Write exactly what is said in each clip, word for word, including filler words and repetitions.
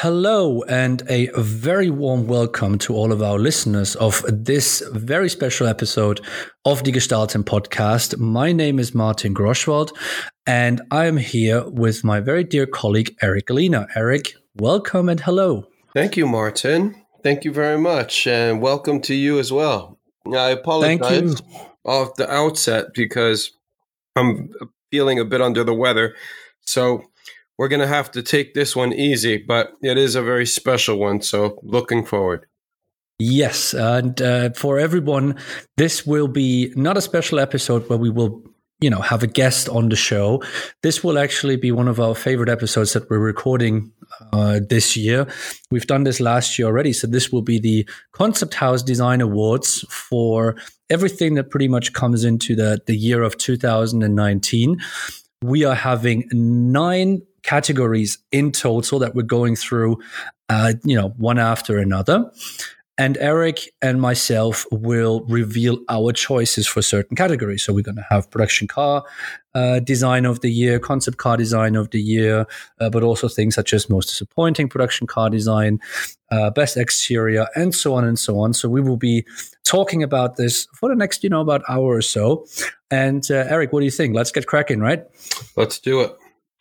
Hello, and a very warm welcome to all of our listeners of this very special episode of the Gestalten podcast. My name is Martin Groschwald, and I am here with my very dear colleague, Eric Alina. Eric, welcome and hello. Thank you, Martin. Thank you very much, and welcome to you as well. I apologize off the outset because I'm feeling a bit under the weather, so we're going to have to take this one easy, but it is a very special one, so looking forward. Yes, and uh, for everyone, this will be not a special episode where we will, you know, have a guest on the show. This will actually be one of our favorite episodes that we're recording uh, this year. We've done this last year already, so this will be the Concept House Design Awards for everything that pretty much comes into the, the year of two thousand nineteen. We are having nine categories in total that we're going through, uh, you know, one after another. And Eric and myself will reveal our choices for certain categories. So we're going to have production car uh, design of the year, concept car design of the year, uh, but also things such as most disappointing production car design, uh, best exterior, and so on and so on. So we will be talking about this for the next, you know, about hour or so. And uh, Eric, what do you think? Let's get cracking, right? Let's do it.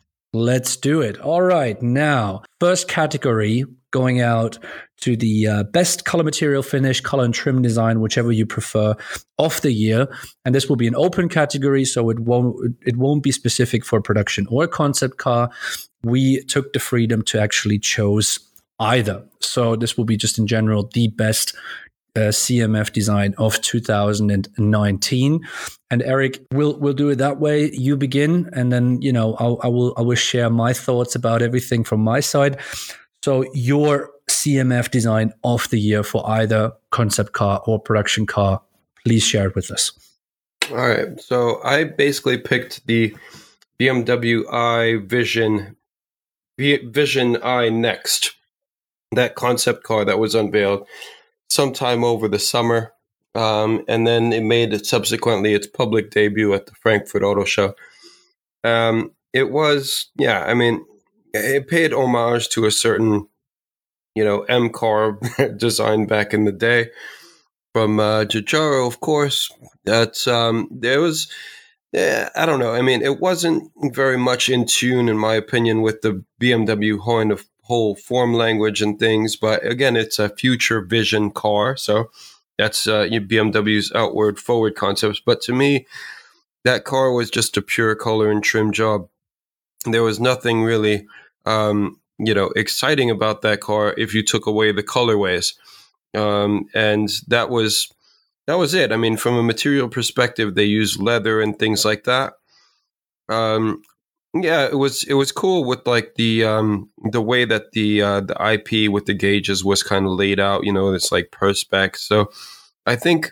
Let's do it. All right. Now, first category going out to the uh, best color material finish, color and trim design, whichever you prefer, of the year. And this will be an open category, so it won't it won't be specific for production or concept car. We took the freedom to actually choose either. So this will be just in general the best Uh, C M F design of two thousand nineteen. And Eric, we'll we'll do it that way. You begin, and then you know I'll, I will I will share my thoughts about everything from my side. So your C M F design of the year for either concept car or production car, please share it with us. All right. So I basically picked the B M W i Vision Vision i Next, that concept car that was unveiled sometime over the summer, um, and then it made it subsequently its public debut at the Frankfurt Auto Show. Um, it was, yeah, I mean, it paid homage to a certain, you know, M car design back in the day from uh, Giugiaro, of course. That's um, there was, yeah, I don't know. I mean, it wasn't very much in tune, in my opinion, with the B M W Horn of whole form language and things, but again, it's a future vision car, so that's uh, B M W's outward forward concepts. But to me, that car was just a pure color and trim job. There was nothing really, um, you know, exciting about that car if you took away the colorways, um, and that was that was it. I mean, from a material perspective, they used leather and things like that. Um, Yeah, it was it was cool with like the um, the way that the uh, the I P with the gauges was kind of laid out. You know, it's like perspex. So I think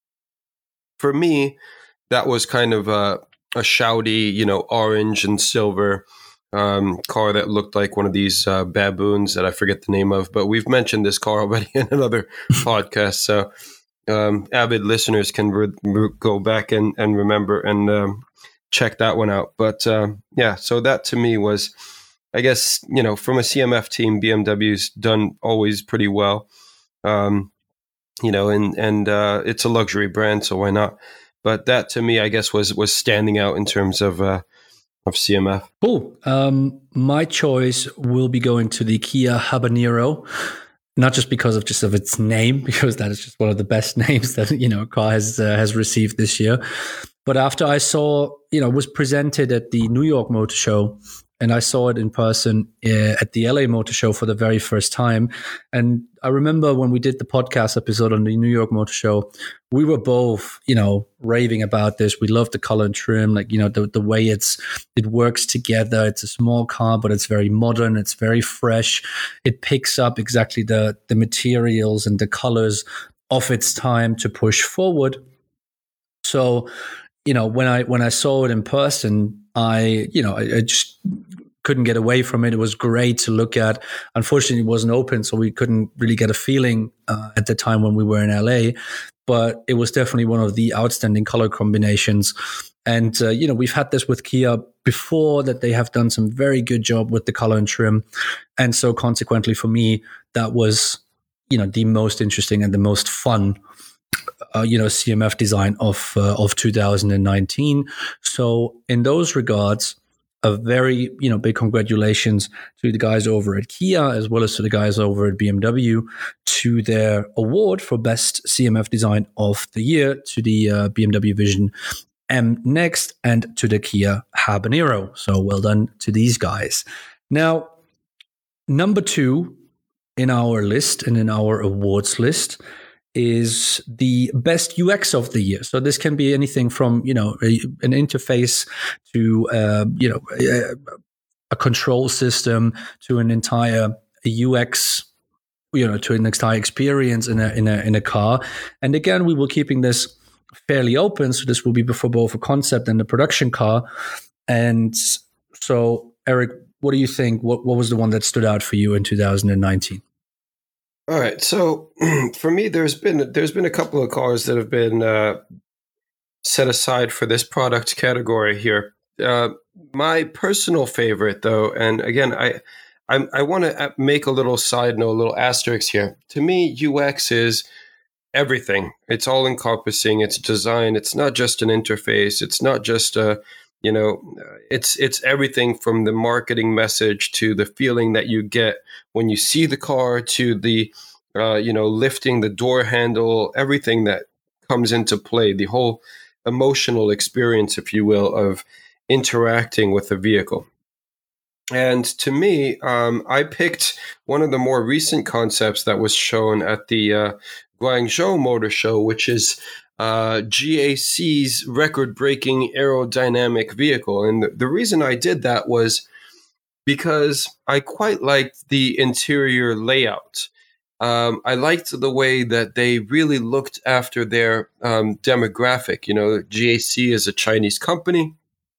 for me, that was kind of a, a shouty, you know, orange and silver um, car that looked like one of these uh, baboons that I forget the name of. But we've mentioned this car already in another podcast, so um, avid listeners can re- re- go back and, and remember and. Um, check that one out. But uh, yeah, so that to me was, I guess, you know, from a C M F team, B M W's done always pretty well. Um, you know, and and uh, it's a luxury brand, so why not? But that to me, I guess, was was standing out in terms of uh, of C M F. Cool. Um, my choice will be going to the Kia Habanero. Not just because of just of its name, because that is just one of the best names that, you know, a car has uh, has received this year. But after I saw, you know, it was presented at the New York Motor Show, and I saw it in person uh, at the L A Motor Show for the very first time. And I remember when we did the podcast episode on the New York Motor Show, we were both, you know, raving about this. We love the color and trim, like, you know, the, the way it's it works together. It's a small car, but it's very modern. It's very fresh. It picks up exactly the the materials and the colors of its time to push forward. So, you know, when I when I saw it in person, I, you know, I, I just couldn't get away from it. It was great to look at. Unfortunately, it wasn't open, so we couldn't really get a feeling uh, at the time when we were in L A. But it was definitely one of the outstanding color combinations And, uh, you know, we've had this with Kia before, that they have done some very good job with the color and trim. And so consequently for me, that was, you know, the most interesting and the most fun, uh, you know, C M F design of, uh, of two thousand nineteen. So in those regards, a very, you know, big congratulations to the guys over at Kia, as well as to the guys over at B M W, to their award for best C M F design of the year, to the uh, B M W Vision M Next, and to the Kia Habanero. So well done to these guys. Now, number two in our list and in our awards list is the best U X of the year. So this can be anything from, you know, a, an interface to, uh, you know, a, a control system, to an entire U X, you know, to an entire experience in a in a in a car. And again, we will keeping this fairly open. So this will be for both a concept and a production car. And so, Eric, what do you think? What what was the one that stood out for you in two thousand nineteen? All right. So for me, there's been there's been a couple of cars that have been uh, set aside for this product category here. Uh, my personal favorite, though, and again, I I, I want to make a little side note, a little asterisk here. To me, U X is everything. It's all encompassing. It's design. It's not just an interface. It's not just a You know, it's it's everything from the marketing message to the feeling that you get when you see the car, to the, uh, you know, lifting the door handle, everything that comes into play, the whole emotional experience, if you will, of interacting with the vehicle. And to me, um, I picked one of the more recent concepts that was shown at the uh, Guangzhou Motor Show, which is Uh, G A C's record-breaking aerodynamic vehicle. And the, the reason I did that was because I quite liked the interior layout. Um, I liked the way that they really looked after their um, demographic. You know, G A C is a Chinese company,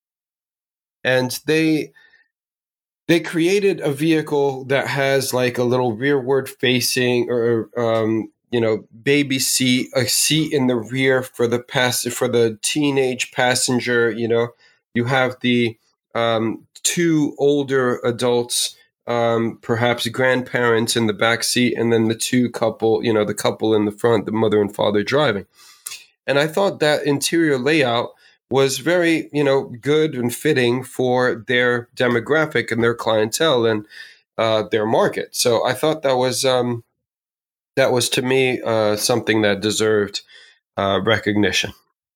and they they created a vehicle that has like a little rearward facing or um, you know, baby seat, a seat in the rear for the pass for the teenage passenger. You know, you have the um, two older adults, um, perhaps grandparents in the back seat, and then the two couple, you know, the couple in the front, the mother and father driving. And I thought that interior layout was very, you know, good and fitting for their demographic and their clientele and uh, their market. So I thought that was. Um, That was, to me, uh, something that deserved uh, recognition.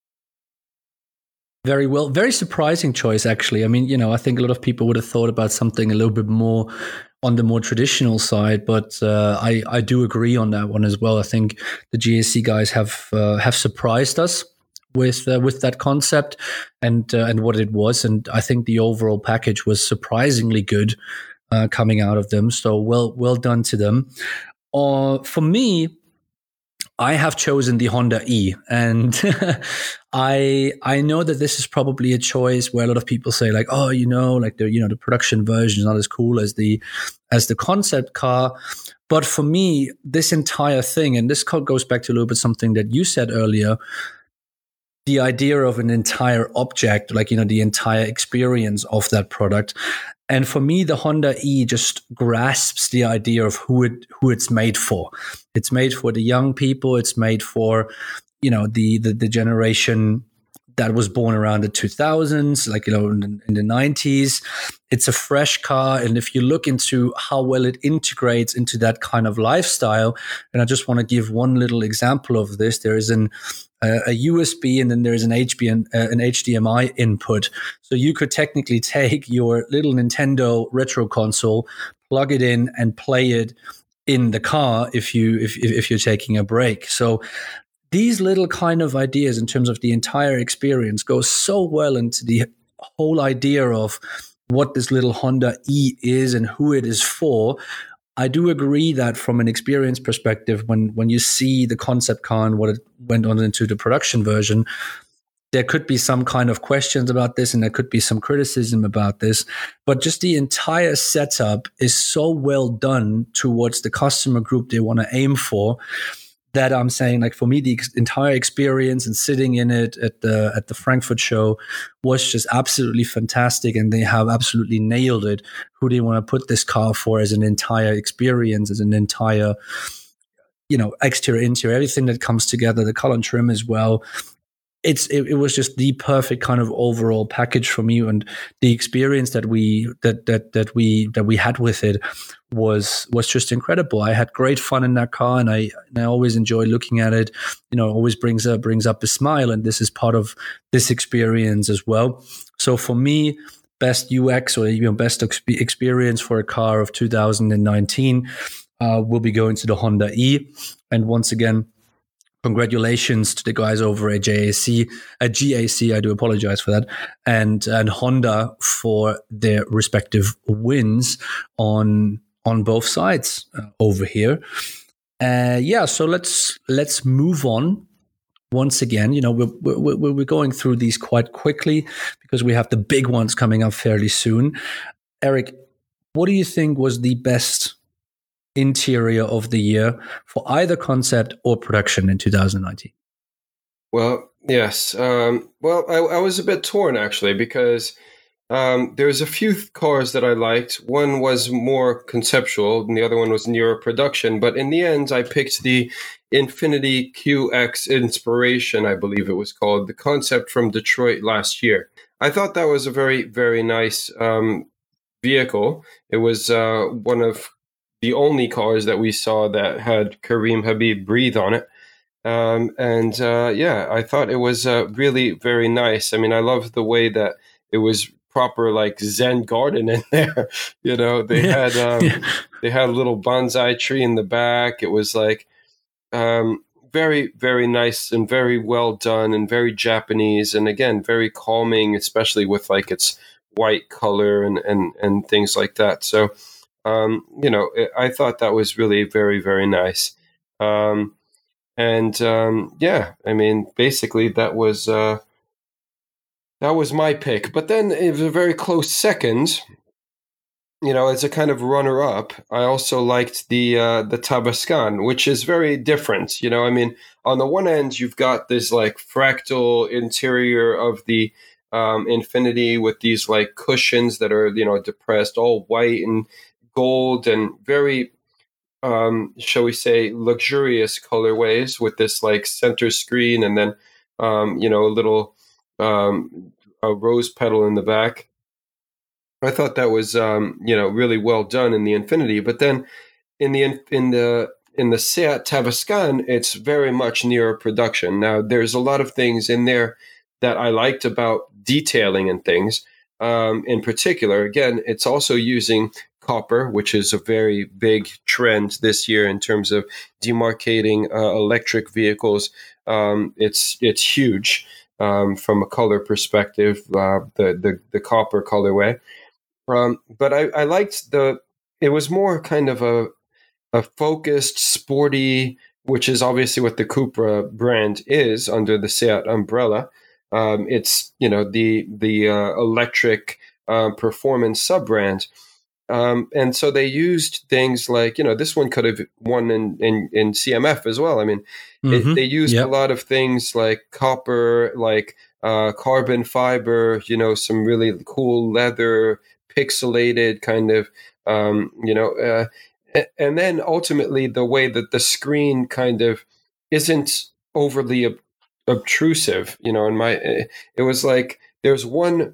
Very well. Very surprising choice, actually. I mean, you know, I think a lot of people would have thought about something a little bit more on the more traditional side, but uh, I, I do agree on that one as well. I think the G A C guys have uh, have surprised us with uh, with that concept and uh, and what it was, and I think the overall package was surprisingly good uh, coming out of them. So well well done to them. Uh, for me, I have chosen the Honda E, and I I know that this is probably a choice where a lot of people say like, oh, you know, like the you know the production version is not as cool as the as the concept car. But for me, this entire thing, and this goes back to a little bit something that you said earlier, the idea of an entire object, like you know the entire experience of that product. And for me, the Honda E just grasps the idea of who it who it's made for. It's made for the young people. It's made for, you know, the the, the generation that was born around the two thousands, like, you know, in, in the nineties. It's a fresh car. And if you look into how well it integrates into that kind of lifestyle, and I just want to give one little example of this, there is an Uh, a U S B, and then there's an H B, uh, an H D M I input. So you could technically take your little Nintendo retro console, plug it in, and play it in the car if you if if you're taking a break. So these little kind of ideas in terms of the entire experience go so well into the whole idea of what this little Honda E is and who it is for. I do agree that from an experience perspective, when when you see the concept car and what it went on into the production version, there could be some kind of questions about this and there could be some criticism about this. But just the entire setup is so well done towards the customer group they want to aim for that I'm saying, like, for me, the ex- entire experience and sitting in it at the at the Frankfurt show was just absolutely fantastic, and they have absolutely nailed it. Who they want to put this car for as an entire experience, as an entire, you know, exterior, interior, everything that comes together, the color and trim as well. It's it, it was just the perfect kind of overall package for me, and the experience that we that that that we that we had with it was was just incredible. I had great fun in that car, and I and I always enjoy looking at it. You know, it always brings up brings up a smile, and this is part of this experience as well. So for me, best U X, or, you know, best exp- experience for a car of two thousand nineteen uh, will be going to the Honda E. And once again, congratulations to the guys over at J A C, at G A C. I do apologize for that, and and Honda for their respective wins on on both sides uh, over here. Uh, yeah, so let's let's move on. Once again, you know, we're, we're we're going through these quite quickly because we have the big ones coming up fairly soon. Eric, what do you think was the best interior of the year for either concept or production in two thousand nineteen? Well, yes. Um, well, I, I was a bit torn, actually, because um, there's a few cars that I liked. One was more conceptual, and the other one was nearer production. But in the end, I picked the Infiniti Q X Inspiration, I believe it was called, the concept from Detroit last year. I thought that was a very, very nice um, vehicle. It was uh, one of the only cars that we saw that had Kareem Habib breathe on it. Um, and uh, yeah, I thought it was uh, really very nice. I mean, I love the way that it was proper, like, Zen garden in there. You know, they yeah. had um, yeah. they had a little bonsai tree in the back. It was like um, very, very nice and very well done and very Japanese. And again, very calming, especially with like its white color and, and, and things like that. So, Um, you know, I thought that was really very, very nice. Um, and um, yeah, I mean, basically that was uh, that was my pick. But then it was a very close second. You know, as a kind of runner-up, I also liked the uh, the Tavascan, which is very different. You know, I mean, on the one end, you've got this like fractal interior of the um, Infiniti with these like cushions that are, you know, depressed, all white and gold and very, um, shall we say, luxurious colorways with this like center screen and then, um, you know, a little um, a rose petal in the back. I thought that was, um, you know, really well done in the Infiniti. But then in the in the in the Seat Tavascan, it's very much nearer production. Now, there's a lot of things in there that I liked about detailing and things. Um, in particular, again, it's also using copper, which is a very big trend this year in terms of demarcating uh, electric vehicles. Um, it's it's huge um, from a color perspective, uh, the, the the copper colorway. Um, but I, I liked the. It was more kind of a a focused, sporty, which is obviously what the Cupra brand is under the Seat umbrella. Um, it's, you know, the the uh, electric uh, performance sub-brand. Um, and so they used things like, you know, this one could have won in, in, in C M F as well. I mean, mm-hmm. it, they used yep. a lot of things like copper, like uh, carbon fiber, you know, some really cool leather, pixelated kind of, um, you know, uh, and then ultimately the way that the screen kind of isn't overly ob- obtrusive, you know, in my, it was like there's one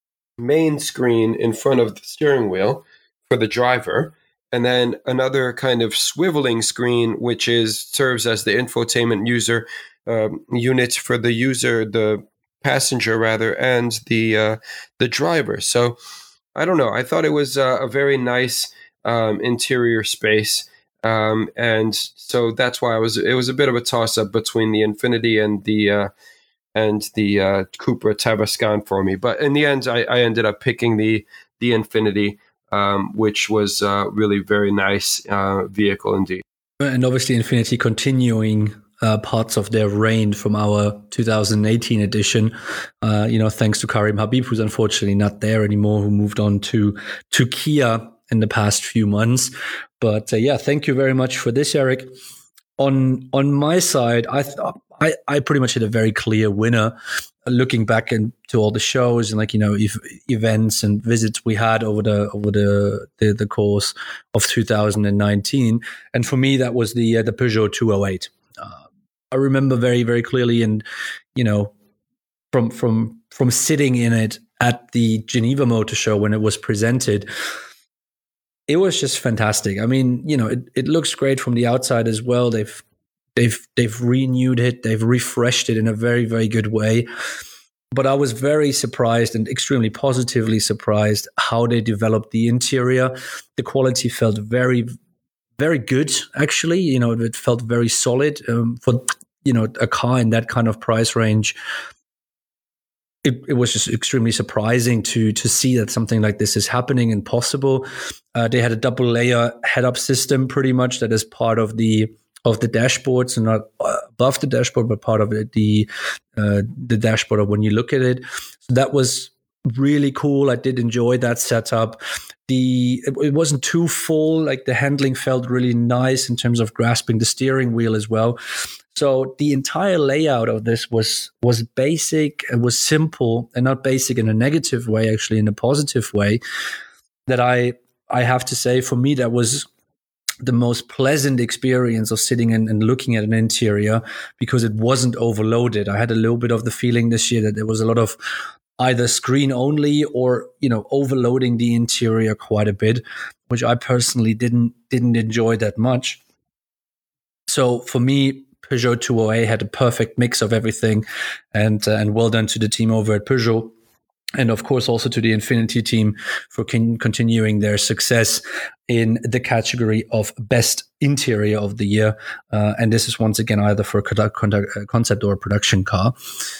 main screen in front of the steering wheel for the driver, and then another kind of swiveling screen, which is serves as the infotainment user um, unit for the user, the passenger rather, and the uh, the driver. So I don't know. I thought it was uh, a very nice um, interior space, um, and so that's why I was. It was a bit of a toss up between the Infiniti and the uh, and the uh, Cupra Tavascan for me. But in the end, I, I ended up picking the the Infiniti. Um, which was uh, really very nice uh, vehicle indeed. And obviously Infiniti continuing uh, parts of their reign from our two thousand eighteen edition, uh, you know, thanks to Kareem Habib, who's unfortunately not there anymore, who moved on to, to Kia in the past few months. But uh, yeah, thank you very much for this, Eric. on on my side, I, th- I I pretty much had a very clear winner. Looking back into all the shows and like you know ev- events and visits we had over the over the the, the course of two thousand nineteen, and for me that was the uh, the Peugeot two oh eight. Uh, I remember very very clearly, and you know from from from sitting in it at the Geneva Motor Show when it was presented. It was just fantastic. I mean, you know, it, it looks great from the outside as well. They've they've they've renewed it, they've refreshed it in a very, very good way. But I was very surprised and extremely positively surprised how they developed the interior. The quality felt very, very good, actually. You know, it felt very solid um, for, you know, a car in that kind of price range. It, it was just extremely surprising to to see that something like this is happening and possible. Uh, they had a double layer head-up system, pretty much, that is part of the of the dashboard, so not above the dashboard, but part of it, the uh, the dashboard of when you look at it. So that was really cool. I did enjoy that setup. The it, it wasn't too full. Like the handling felt really nice in terms of grasping the steering wheel as well. So the entire layout of this was was basic and was simple, and not basic in a negative way, actually in a positive way. That I I have to say, for me, that was the most pleasant experience of sitting in and looking at an interior, because it wasn't overloaded. I had a little bit of the feeling this year that there was a lot of either screen only or, you know, overloading the interior quite a bit, which I personally didn't didn't enjoy that much. So for me, Peugeot two oh eight had a perfect mix of everything, and uh, and well done to the team over at Peugeot. And of course, also to the Infiniti team for con- continuing their success in the category of best interior of the year. Uh, and this is once again either for a conduct- concept or a production car.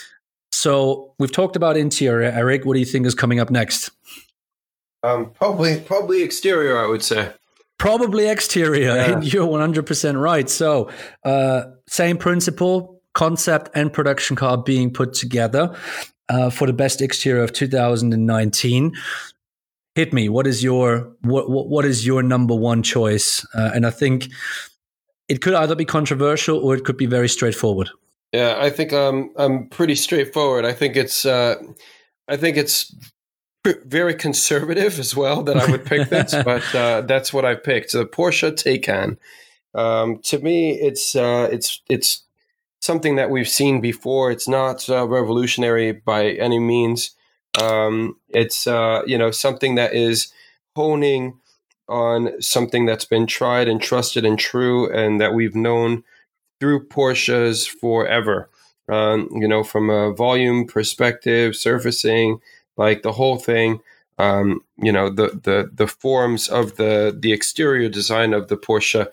So we've talked about interior. Eric, what do you think is coming up next? Um, probably, probably exterior, I would say. Probably exterior. Yeah. You're one hundred percent right. So uh, same principle, concept and production car being put together. Uh, for the best exterior of two thousand nineteen, hit me. What is your what what, what is your number one choice? Uh, and I think it could either be controversial or it could be very straightforward. Yeah, I think um, I'm pretty straightforward. I think it's uh, I think it's very conservative as well that I would pick this, but uh, that's what I picked. The Porsche Taycan. Um, to me, it's uh, it's it's. something that we've seen before. It's not uh, revolutionary by any means. Um, it's uh, you know something that is honing on something that's been tried and trusted and true, and that we've known through Porsches forever. Um, you know, from a volume perspective, surfacing, like the whole thing. Um, you know, the the the forms of the the exterior design of the Porsche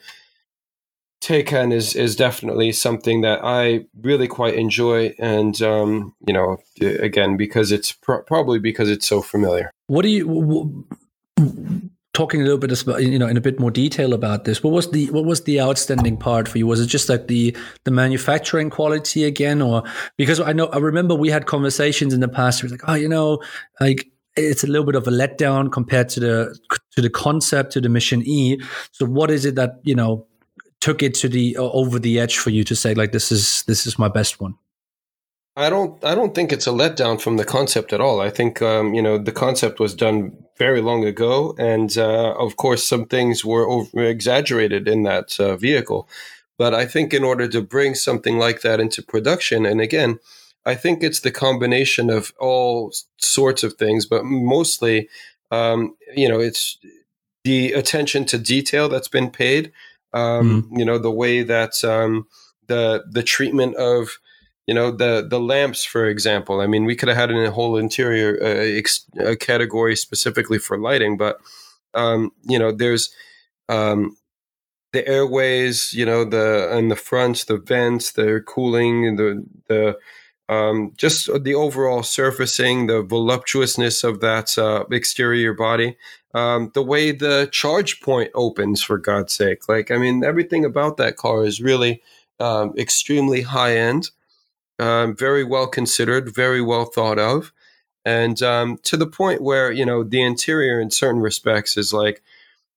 Taycan is is definitely something that I really quite enjoy, and um, you know, again, because it's pro- probably because it's so familiar. What do you w- w- talking a little bit about, you know, in a bit more detail about this? What was the what was the outstanding part for you? Was it just like the the manufacturing quality again, or because I know I remember we had conversations in the past. It was like, oh, you know, like it's a little bit of a letdown compared to the to the concept, to the Mission E. So what is it that, you know, took it to the uh, over the edge for you to say, like, this is this is my best one? I don't I don't think it's a letdown from the concept at all. I think um, you know the concept was done very long ago, and uh, of course some things were over exaggerated in that uh, vehicle. But I think in order to bring something like that into production, and again, I think it's the combination of all sorts of things, but mostly, um, you know, it's the attention to detail that's been paid. Um, mm. You know, the way that um, the the treatment of, you know, the the lamps, for example. I mean, we could have had a whole interior uh, ex- a category specifically for lighting, but um, you know, there's um, the airways, you know, the and the fronts, the vents, the cooling, the the um, just the overall surfacing, the voluptuousness of that uh, exterior body. Um, the way the charge point opens, for God's sake. Like, I mean, everything about that car is really um, extremely high end, um, very well considered, very well thought of. And um, to the point where, you know, the interior in certain respects is like,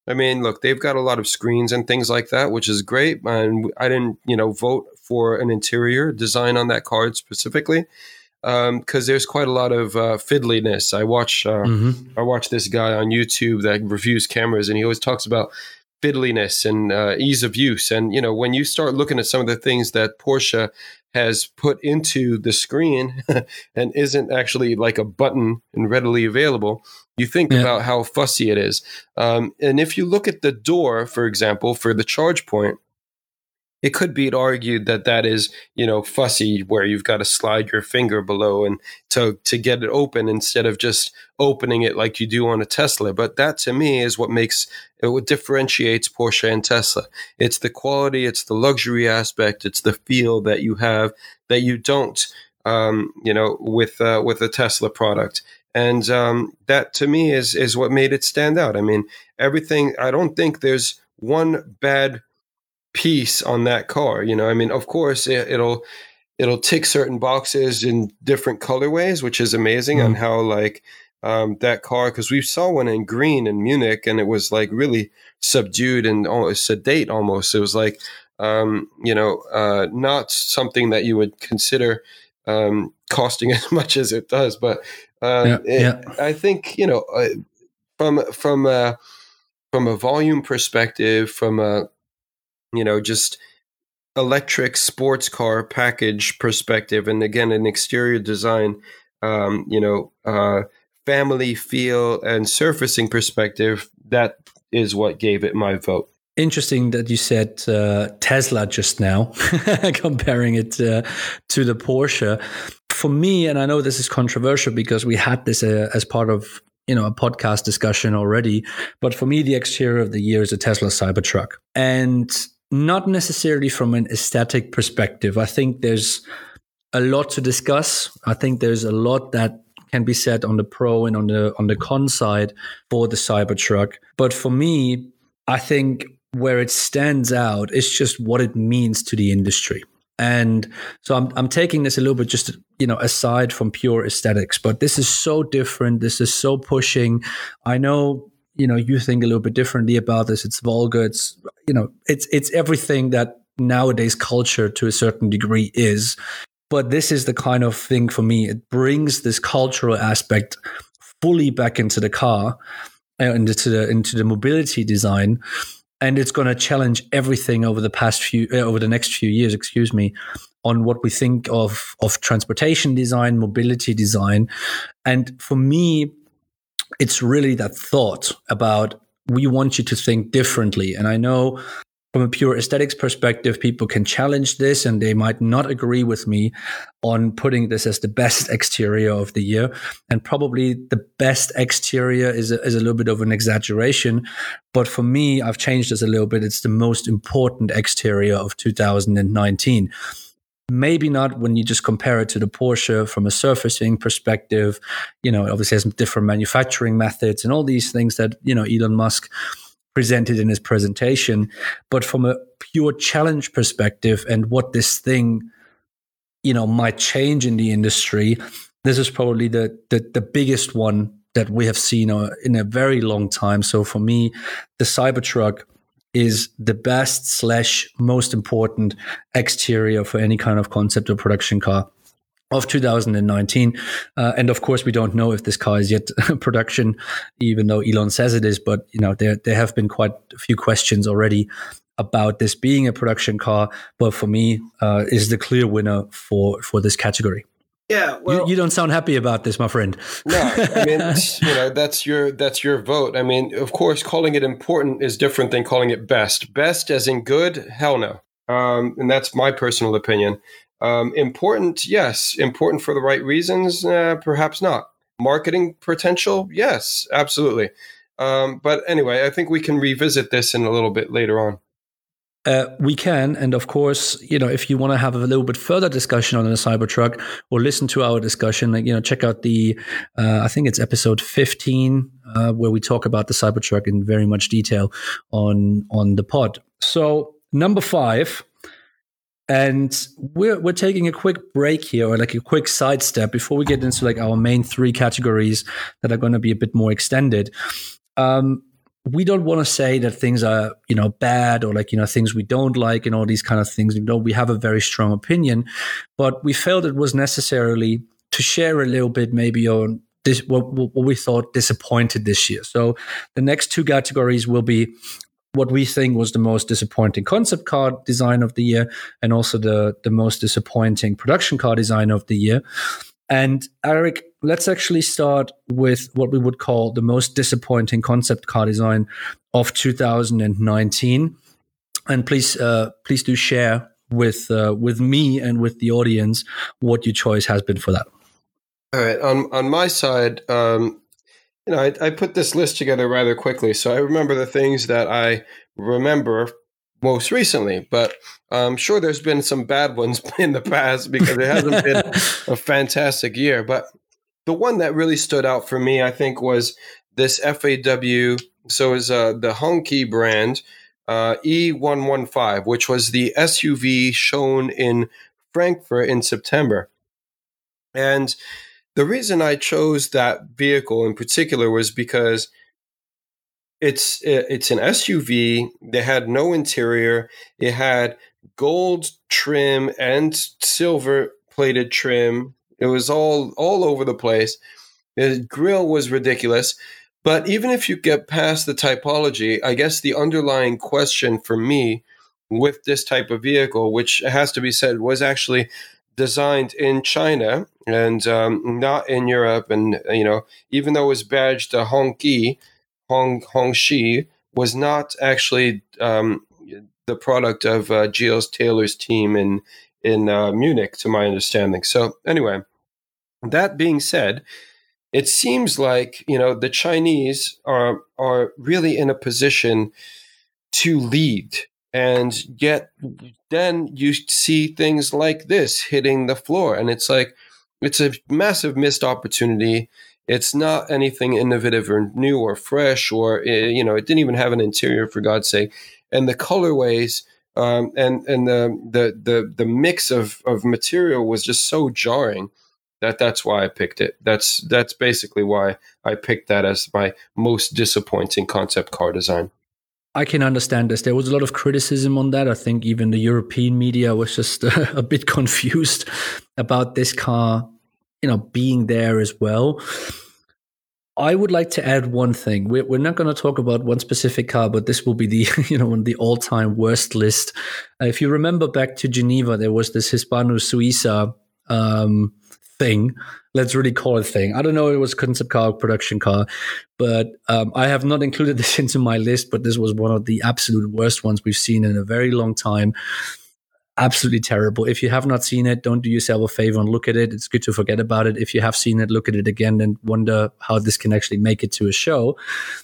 I mean, look, they've got a lot of screens and things like that, which is great. And I didn't, you know, vote for an interior design on that card specifically because um, there's quite a lot of uh, fiddliness. I watch, uh, mm-hmm. I watch this guy on YouTube that reviews cameras, and he always talks about fiddliness and uh, ease of use. And you know, when you start looking at some of the things that Porsche has put into the screen and isn't actually like a button and readily available, you think yeah. about how fussy it is. Um, and if you look at the door, for example, for the charge point, it could be argued that that is, you know, fussy, where you've got to slide your finger below and to to get it open instead of just opening it like you do on a Tesla. But that, to me, is what makes it what differentiates Porsche and Tesla. It's the quality, it's the luxury aspect, it's the feel that you have that you don't, um, you know, with uh, with a Tesla product. And um, that, to me, is is what made it stand out. I mean, everything. I don't think there's one bad piece on that car. You know, I mean, of course, it, it'll it'll tick certain boxes in different colorways, which is amazing. Mm. On how like um, that car, because we saw one in green in Munich, and it was like really subdued and almost sedate. Almost, it was like um, you know, uh, not something that you would consider um, costing as much as it does, but. Um, yeah, it, yeah. I think, you know, uh, from from a, from a volume perspective, from a, you know, just electric sports car package perspective, and again, an exterior design, um, you know, uh, family feel and surfacing perspective, that is what gave it my vote. Interesting that you said uh, Tesla just now, comparing it uh, to the Porsche. For me, and I know this is controversial because we had this uh, as part of, you know, a podcast discussion already, but for me, the exterior of the year is a Tesla Cybertruck. And not necessarily from an aesthetic perspective. I think there's a lot to discuss. I think there's a lot that can be said on the pro and on the on the con side for the Cybertruck. But for me, I think where it stands out is just what it means to the industry. And so I'm I'm taking this a little bit just, you know, aside from pure aesthetics, but this is so different. This is so pushing. I know, you know, you think a little bit differently about this. It's vulgar. It's, you know, it's it's everything that nowadays culture to a certain degree is. But this is the kind of thing for me. It brings this cultural aspect fully back into the car and into the into the mobility design. And it's going to challenge everything over the past few, uh, over the next few years, excuse me, on what we think of of transportation design, mobility design. And for me, it's really that thought about, we want you to think differently. And I know from a pure aesthetics perspective, people can challenge this and they might not agree with me on putting this as the best exterior of the year. And probably the best exterior is a, is a little bit of an exaggeration. But for me, I've changed this a little bit. It's the most important exterior of two thousand nineteen. Maybe not when you just compare it to the Porsche from a surfacing perspective. You know, it obviously has some different manufacturing methods and all these things that, you know, Elon Musk presented in his presentation. But from a pure challenge perspective and what this thing, you know, might change in the industry, this is probably the the, the biggest one that we have seen uh, in a very long time. So for me, the Cybertruck is the best slash most important exterior for any kind of concept or production car of two thousand nineteen. Uh, and of course, we don't know if this car is yet production, even though Elon says it is. But, you know, there, there have been quite a few questions already about this being a production car. But for me, uh, is the clear winner for, for this category. Yeah, well, you, you don't sound happy about this, my friend. No, I mean, you know, that's your that's your vote. I mean, of course, calling it important is different than calling it best. Best as in good? Hell no. Um, and that's my personal opinion. Um, important, yes. Important for the right reasons, uh, perhaps not. Marketing potential, yes, absolutely. Um, but anyway, I think we can revisit this in a little bit later on. Uh, we can, and of course, you know, if you want to have a little bit further discussion on the Cybertruck or listen to our discussion, like, you know, check out the, uh, I think it's episode fifteen, uh, where we talk about the Cybertruck in very much detail on on the pod. So number five. And we're we're taking a quick break here, or like a quick sidestep before we get into like our main three categories that are going to be a bit more extended. Um, we don't want to say that things are, you know, bad or like, you know, things we don't like and all these kind of things. You know, we have a very strong opinion, but we felt it was necessarily to share a little bit maybe on this, what, what we thought disappointed this year. So the next two categories will be what we think was the most disappointing concept car design of the year and also the, the most disappointing production car design of the year. And Eric, let's actually start with what we would call the most disappointing concept car design of two thousand nineteen. And please, uh, please do share with uh, with me and with the audience what your choice has been for that. All right. On on my side, um, you know, I, I put this list together rather quickly, so I remember the things that I remember most recently, but I'm sure there's been some bad ones in the past because it hasn't been a fantastic year. But the one that really stood out for me, I think, was this F A W. So it was uh, the Hongqi brand uh, E one fifteen, which was the S U V shown in Frankfurt in September. And the reason I chose that vehicle in particular was because It's it's an S U V. They had no interior. It had gold trim and silver plated trim. It was all all over the place. The grille was ridiculous. But even if you get past the typology, I guess the underlying question for me with this type of vehicle, which has to be said, was actually designed in China and um, not in Europe. And you know, even though it was badged a Hongqi, Hong Hongqi was not actually um, the product of uh, Giles Taylor's team in in uh, Munich, to my understanding. So anyway, that being said, it seems like you know the Chinese are are really in a position to lead, and yet then you see things like this hitting the floor, and it's like it's a massive missed opportunity. It's not anything innovative or new or fresh, or you know, it didn't even have an interior, for God's sake. And the colorways um, and and the the the the mix of of material was just so jarring that that's why I picked it. That's that's basically why I picked that as my most disappointing concept car design. I can understand this. There was a lot of criticism on that. I think even the European media was just uh, a bit confused about this car, you know, being there as well. I would like to add one thing. We're, we're not going to talk about one specific car, but this will be the, you know, on the all-time worst list. Uh, if you remember back to Geneva, there was this Hispano Suiza um, thing. Let's really call it thing. I don't know if it was concept car or production car, but um, I have not included this into my list, but this was one of the absolute worst ones we've seen in a very long time. Absolutely terrible. If you have not seen it, don't do yourself a favor and look at it. It's good to forget about it. If you have seen it, look at it again and wonder how this can actually make it to a show.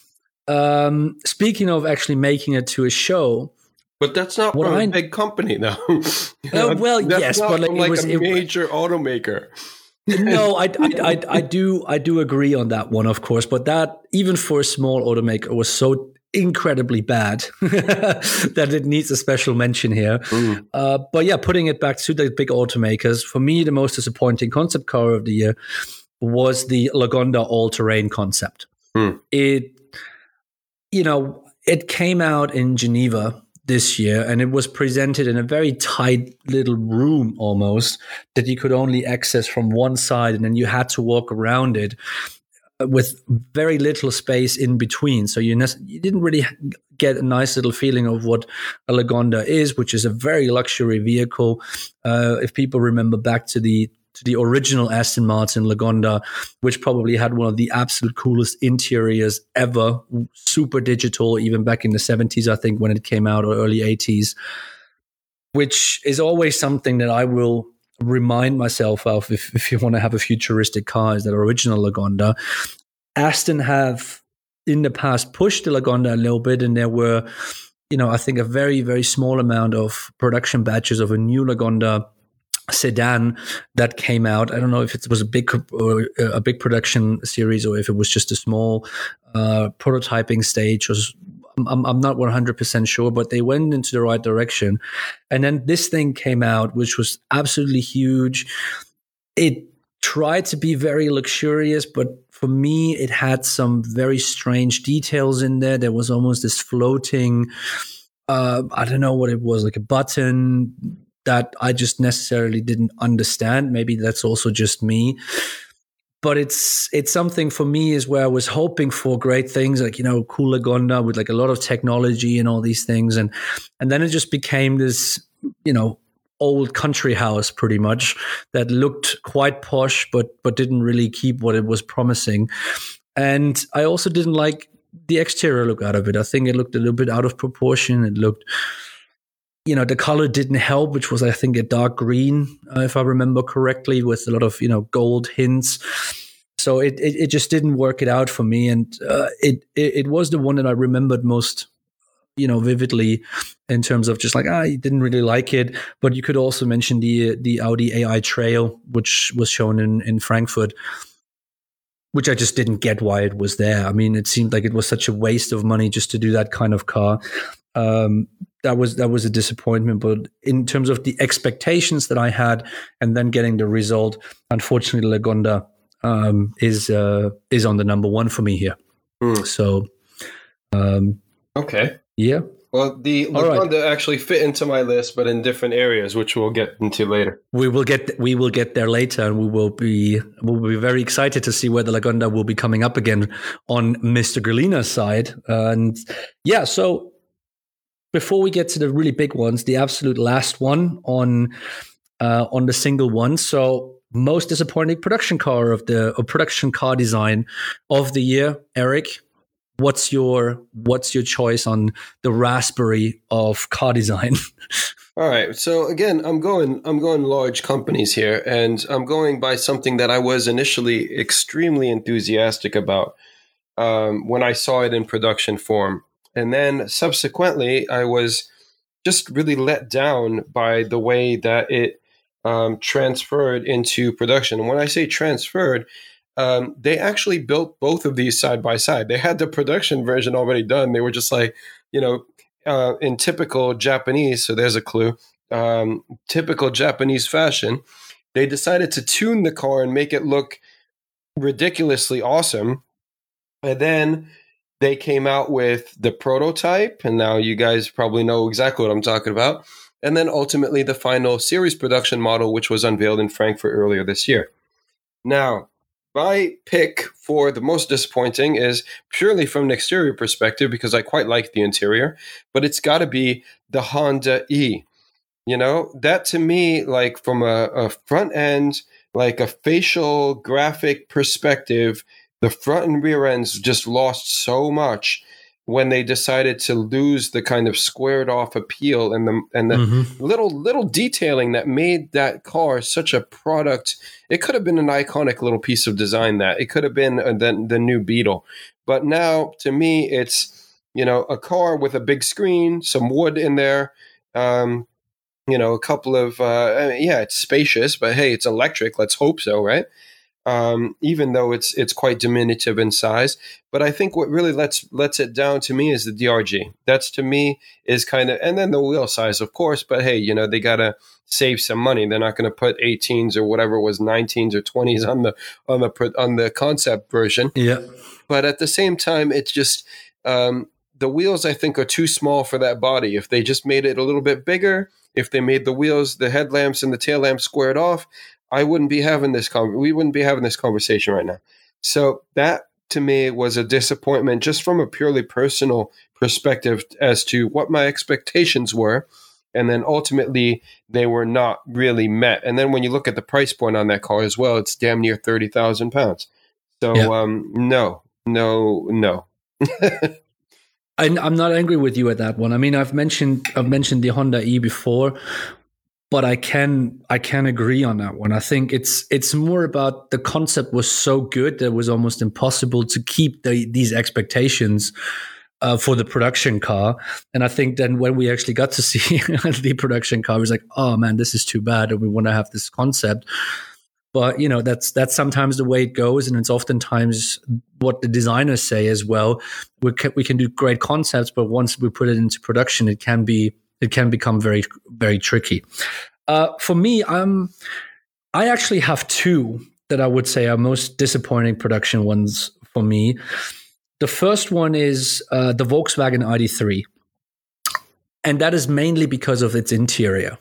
Um, speaking of actually making it to a show, but that's not from I, a big company, though. You know, uh, well, that's yes, not but like, like it was a major it, automaker. No, I, I, I, I do, I do agree on that one, of course. But that, even for a small automaker, was so incredibly bad that it needs a special mention here. Mm. Uh, but yeah, putting it back to the big automakers, for me, the most disappointing concept car of the year was the Lagonda all-terrain concept. Mm. It, you know, it came out in Geneva this year, and it was presented in a very tight little room almost that you could only access from one side, and then you had to walk around it with very little space in between. So you, ne- you didn't really get a nice little feeling of what a Lagonda is, which is a very luxury vehicle. Uh, if people remember back to the to the original Aston Martin Lagonda, which probably had one of the absolute coolest interiors ever, super digital, even back in the seventies, I think, when it came out, or early eighties, which is always something that I will remind myself of if, if you want to have a futuristic car, is that original Lagonda. Aston have in the past pushed the Lagonda a little bit, and there were, you know, I think a very, very small amount of production batches of a new Lagonda sedan that came out. I don't know if it was a big or a big production series or if it was just a small uh, prototyping stage. Or I'm, I'm not one hundred percent sure, but they went into the right direction. And then this thing came out, which was absolutely huge. It tried to be very luxurious, but for me, it had some very strange details in there. There was almost this floating, uh, I don't know what it was, like a button that I just necessarily didn't understand. Maybe that's also just me. But it's it's something for me is where I was hoping for great things, like, you know, cool Lagonda with like a lot of technology and all these things. And and then it just became this, you know, old country house pretty much that looked quite posh, but but didn't really keep what it was promising. And I also didn't like the exterior look out of it. I think it looked a little bit out of proportion. It looked, you know, the color didn't help, which was, I think, a dark green, uh, if I remember correctly, with a lot of, you know, gold hints. So it it, it just didn't work it out for me. And uh, it, it it was the one that I remembered most, you know, vividly, in terms of just like, ah, I didn't really like it. But you could also mention the the Audi A I Trail, which was shown in, in Frankfurt, which I just didn't get why it was there. I mean, it seemed like it was such a waste of money just to do that kind of car. Um, that was that was a disappointment. But in terms of the expectations that I had and then getting the result, unfortunately, Lagonda um, is uh, is on the number one for me here. Mm. So, um, okay. Yeah. Well, the Lagonda right. actually fit into my list, but in different areas, which we'll get into later. We will get we will get there later, and we will be we'll be very excited to see where the Lagonda will be coming up again on Mister Grillina's side. Uh, and yeah, so before we get to the really big ones, the absolute last one on uh, on the single one. So most disappointing production car of the or production car design of the year, Eric. What's your what's your choice on the raspberry of car design? All right. So again, I'm going I'm going large companies here, and I'm going by something that I was initially extremely enthusiastic about um, when I saw it in production form. And then subsequently, I was just really let down by the way that it um, transferred into production. And when I say transferred, Um, they actually built both of these side by side. They had the production version already done. They were just like, you know, uh, in typical Japanese, so there's a clue, um, typical Japanese fashion, they decided to tune the car and make it look ridiculously awesome. And then they came out with the prototype, and now you guys probably know exactly what I'm talking about. And then ultimately the final series production model, which was unveiled in Frankfurt earlier this year. Now, my pick for the most disappointing is purely from an exterior perspective, because I quite like the interior, but it's got to be the Honda E. You know, that to me, like from a, a front end, like a facial graphic perspective, the front and rear ends just lost so much when they decided to lose the kind of squared off appeal and the and the mm-hmm. little little detailing that made that car such a product. It could have been an iconic little piece of design. That it could have been uh, the the new Beetle, but now to me it's, you know, a car with a big screen, some wood in there, um, you know, a couple of uh, yeah, it's spacious, but hey, it's electric. Let's hope so, right? Um, even though it's it's quite diminutive in size. But I think what really lets lets it down to me is the D R G. That's to me is kind of, and then the wheel size, of course. But hey, you know, they gotta save some money. They're not going to put eighteens or whatever it was, nineteens or twenties on the on the on the concept version. Yeah. But at the same time, it's just um, the wheels, I think, are too small for that body. If they just made it a little bit bigger, if they made the wheels, the headlamps and the tail lamps squared off, I wouldn't be having this con- we wouldn't be having this conversation right now. So that to me was a disappointment just from a purely personal perspective as to what my expectations were. And then ultimately they were not really met. And then when you look at the price point on that car as well, it's damn near thirty thousand pounds. So yeah. um, no, no, no. I, I'm not angry with you at that one. I mean, I've mentioned, I've mentioned the Honda E before, but I can I can agree on that one. I think it's it's more about the concept was so good that it was almost impossible to keep the, these expectations uh, for the production car. And I think then when we actually got to see the production car, it was like, oh man, this is too bad, and we want to have this concept. But you know, that's that's sometimes the way it goes, and it's oftentimes what the designers say as well. We can, we can do great concepts, but once we put it into production, it can be. It can become very, very tricky. Uh, for me, I'm, I actually have two that I would say are most disappointing production ones for me. The first one is uh, the Volkswagen I D three. And that is mainly because of its interior.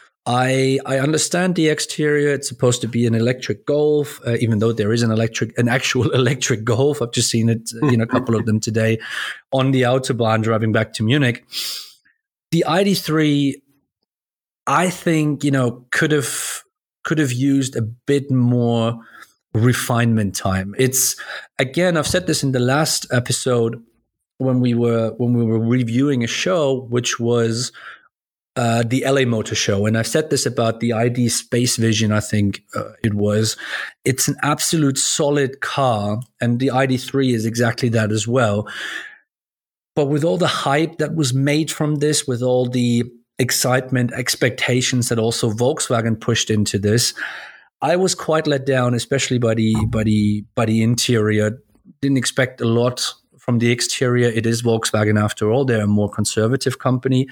I I understand the exterior. It's supposed to be an electric Golf, uh, even though there is an electric, an actual electric Golf. I've just seen it, you know, a couple of them today on the Autobahn driving back to Munich. The I D three, I think, you know, could have could have used a bit more refinement time. It's, again, I've said this in the last episode when we were when we were reviewing a show, which was uh, the L A Motor Show, and I said this about the I D Space Vision. I think uh, it was. It's an absolute solid car, and the I D three is exactly that as well. But with all the hype that was made from this, with all the excitement, expectations that also Volkswagen pushed into this, I was quite let down, especially by the by the by the interior. Didn't expect a lot from the exterior. It is Volkswagen after all. They're a more conservative company.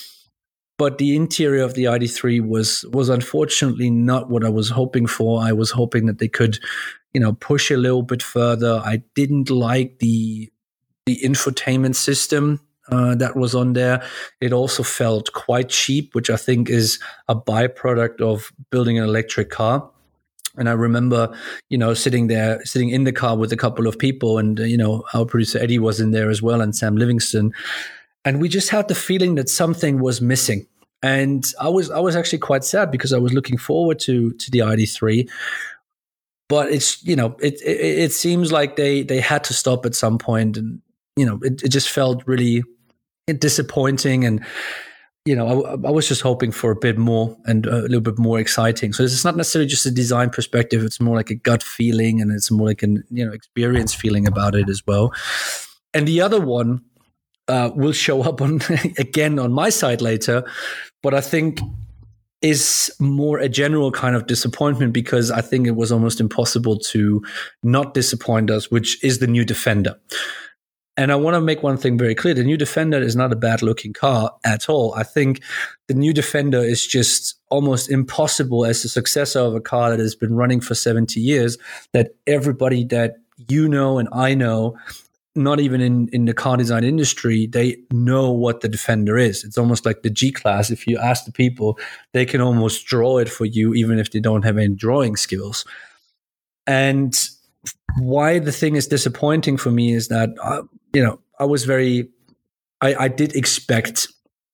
But the interior of the I D three was was unfortunately not what I was hoping for. I was hoping that they could, you know, push a little bit further. I didn't like the the infotainment system uh, that was on there. It also felt quite cheap, which I think is a byproduct of building an electric car. And I remember, you know, sitting there, sitting in the car with a couple of people, and, uh, you know, our producer Eddie was in there as well, and Sam Livingston. And we just had the feeling that something was missing. And I was I was actually quite sad because I was looking forward to to the I D three. But it's, you know, it it, it seems like they they had to stop at some point. And, you know, it, it just felt really disappointing. And, you know, I, I was just hoping for a bit more and a little bit more exciting. So it's not necessarily just a design perspective. It's more like a gut feeling, and it's more like an, you know, experience feeling about it as well. And the other one uh, will show up on again on my side later, but I think is more a general kind of disappointment, because I think it was almost impossible to not disappoint us, which is the new Defender. And I want to make one thing very clear. The new Defender is not a bad-looking car at all. I think the new Defender is just almost impossible as the successor of a car that has been running for seventy years, that everybody that you know and I know, not even in, in the car design industry, they know what the Defender is. It's almost like the G-Class. If you ask the people, they can almost draw it for you, even if they don't have any drawing skills. And why the thing is disappointing for me is that, uh, you know, I was very, I, I did expect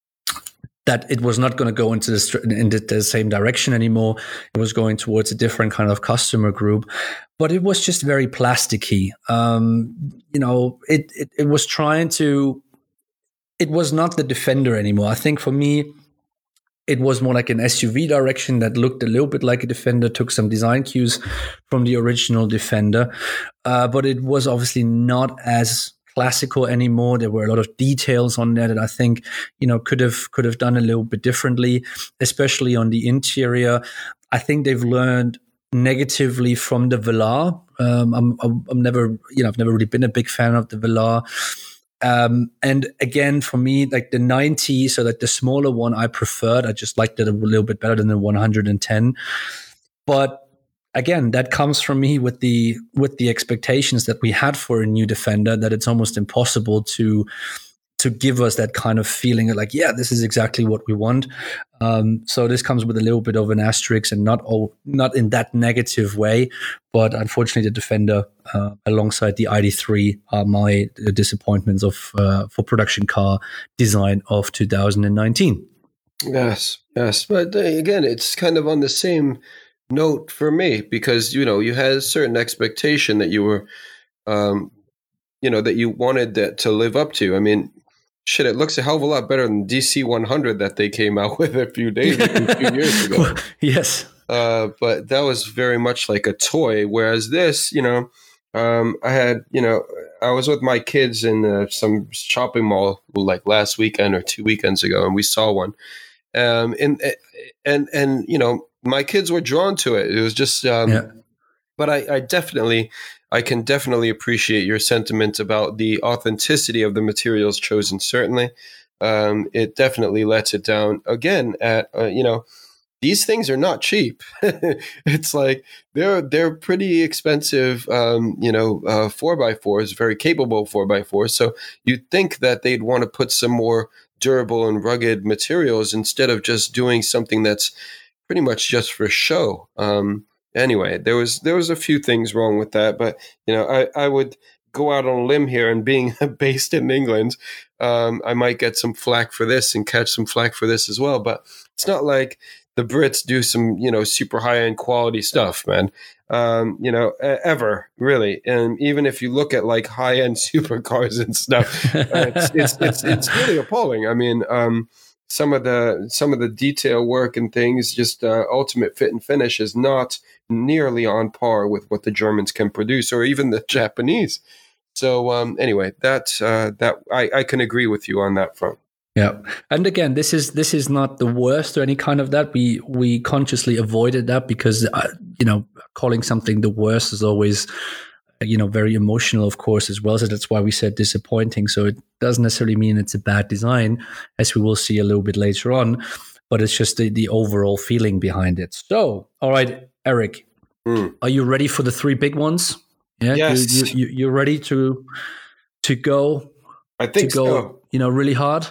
that it was not going to go into the, into the same direction anymore. It was going towards a different kind of customer group, but it was just very plasticky. Um, you know, it, it it was trying to, it was not the Defender anymore. I think for me, it was more like an S U V direction that looked a little bit like a Defender, took some design cues from the original Defender, uh, but it was obviously not as classical anymore. There were a lot of details on there that I think, you know, could have could have done a little bit differently, especially on the interior. I think they've learned negatively from the Velar. Um, I'm, I'm I'm never, you know, I've never really been a big fan of the Velar. Um, and again, for me, like the ninety, so like the smaller one, I preferred. I just liked it a little bit better than the one hundred ten. But again, that comes from me with the with the expectations that we had for a new Defender, that it's almost impossible to to give us that kind of feeling of like, yeah, this is exactly what we want. Um, so this comes with a little bit of an asterisk, and not all, not in that negative way. But unfortunately, the Defender, uh, alongside the I D three, are my disappointments of uh, for production car design of two thousand nineteen. Yes, yes. But uh, again, it's kind of on the same note for me, because, you know, you had a certain expectation that you were, um, you know, that you wanted that to live up to. I mean, shit, it looks a hell of a lot better than D C one hundred that they came out with a few days, a few years ago. Yes. Uh, but that was very much like a toy. Whereas this, you know, um, I had, you know, I was with my kids in uh, some shopping mall like last weekend or two weekends ago, and we saw one. Um, and, and, and, you know, my kids were drawn to it. It was just, um, yeah. But I, I definitely, I can definitely appreciate your sentiment about the authenticity of the materials chosen. Certainly, um, it definitely lets it down again at, uh, you know, these things are not cheap. It's like they're they're pretty expensive, um, you know, uh, four by fours, very capable four by fours. So you'd think that they'd want to put some more durable and rugged materials instead of just doing something that's pretty much just for show. Um, anyway, there was there was a few things wrong with that, but you know, I, I would go out on a limb here, and being based in England, um, I might get some flack for this and catch some flack for this as well. But it's not like the Brits do some, you know, super high end quality stuff, man. Um, you know, ever really. And even if you look at like high end supercars and stuff, uh, it's, it's it's it's really appalling. I mean, um, some of the some of the detail work and things, just uh, ultimate fit and finish, is not nearly on par with what the Germans can produce, or even the Japanese. So um, anyway, that uh, that I, I can agree with you on that front. Yeah, and again, this is this is not the worst or any kind of that. We we consciously avoided that because uh, you know, calling something the worst is always, you know, very emotional, of course, as well. So that's why we said disappointing. So it doesn't necessarily mean it's a bad design, as we will see a little bit later on, but it's just the, the overall feeling behind it. So, all right, Eric, mm. are you ready for the three big ones? Yeah, yes. You, you, you're ready to to go. I think to go, so. You know, really hard.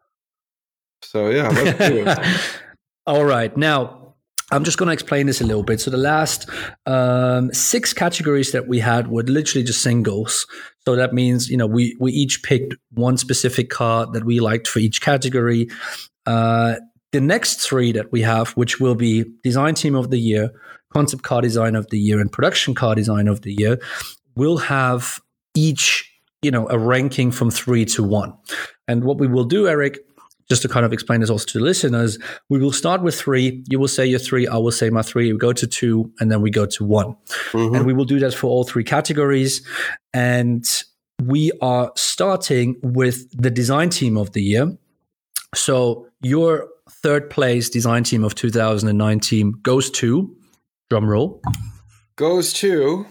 So yeah, let's do it. All right, now I'm just going to explain this a little bit. So the last um, six categories that we had were literally just singles. So that means, you know, we we each picked one specific car that we liked for each category. Uh, the next three that we have, which will be Design Team of the Year, Concept Car Design of the Year, and Production Car Design of the Year, will have each, you know, a ranking from three to one. And what we will do, Eric, just to kind of explain this also to the listeners, we will start with three. You will say your three, I will say my three. We go to two, and then we go to one. Mm-hmm. And we will do that for all three categories. And we are starting with the Design Team of the Year. So your third place Design Team of two thousand nineteen goes to, drum roll, goes to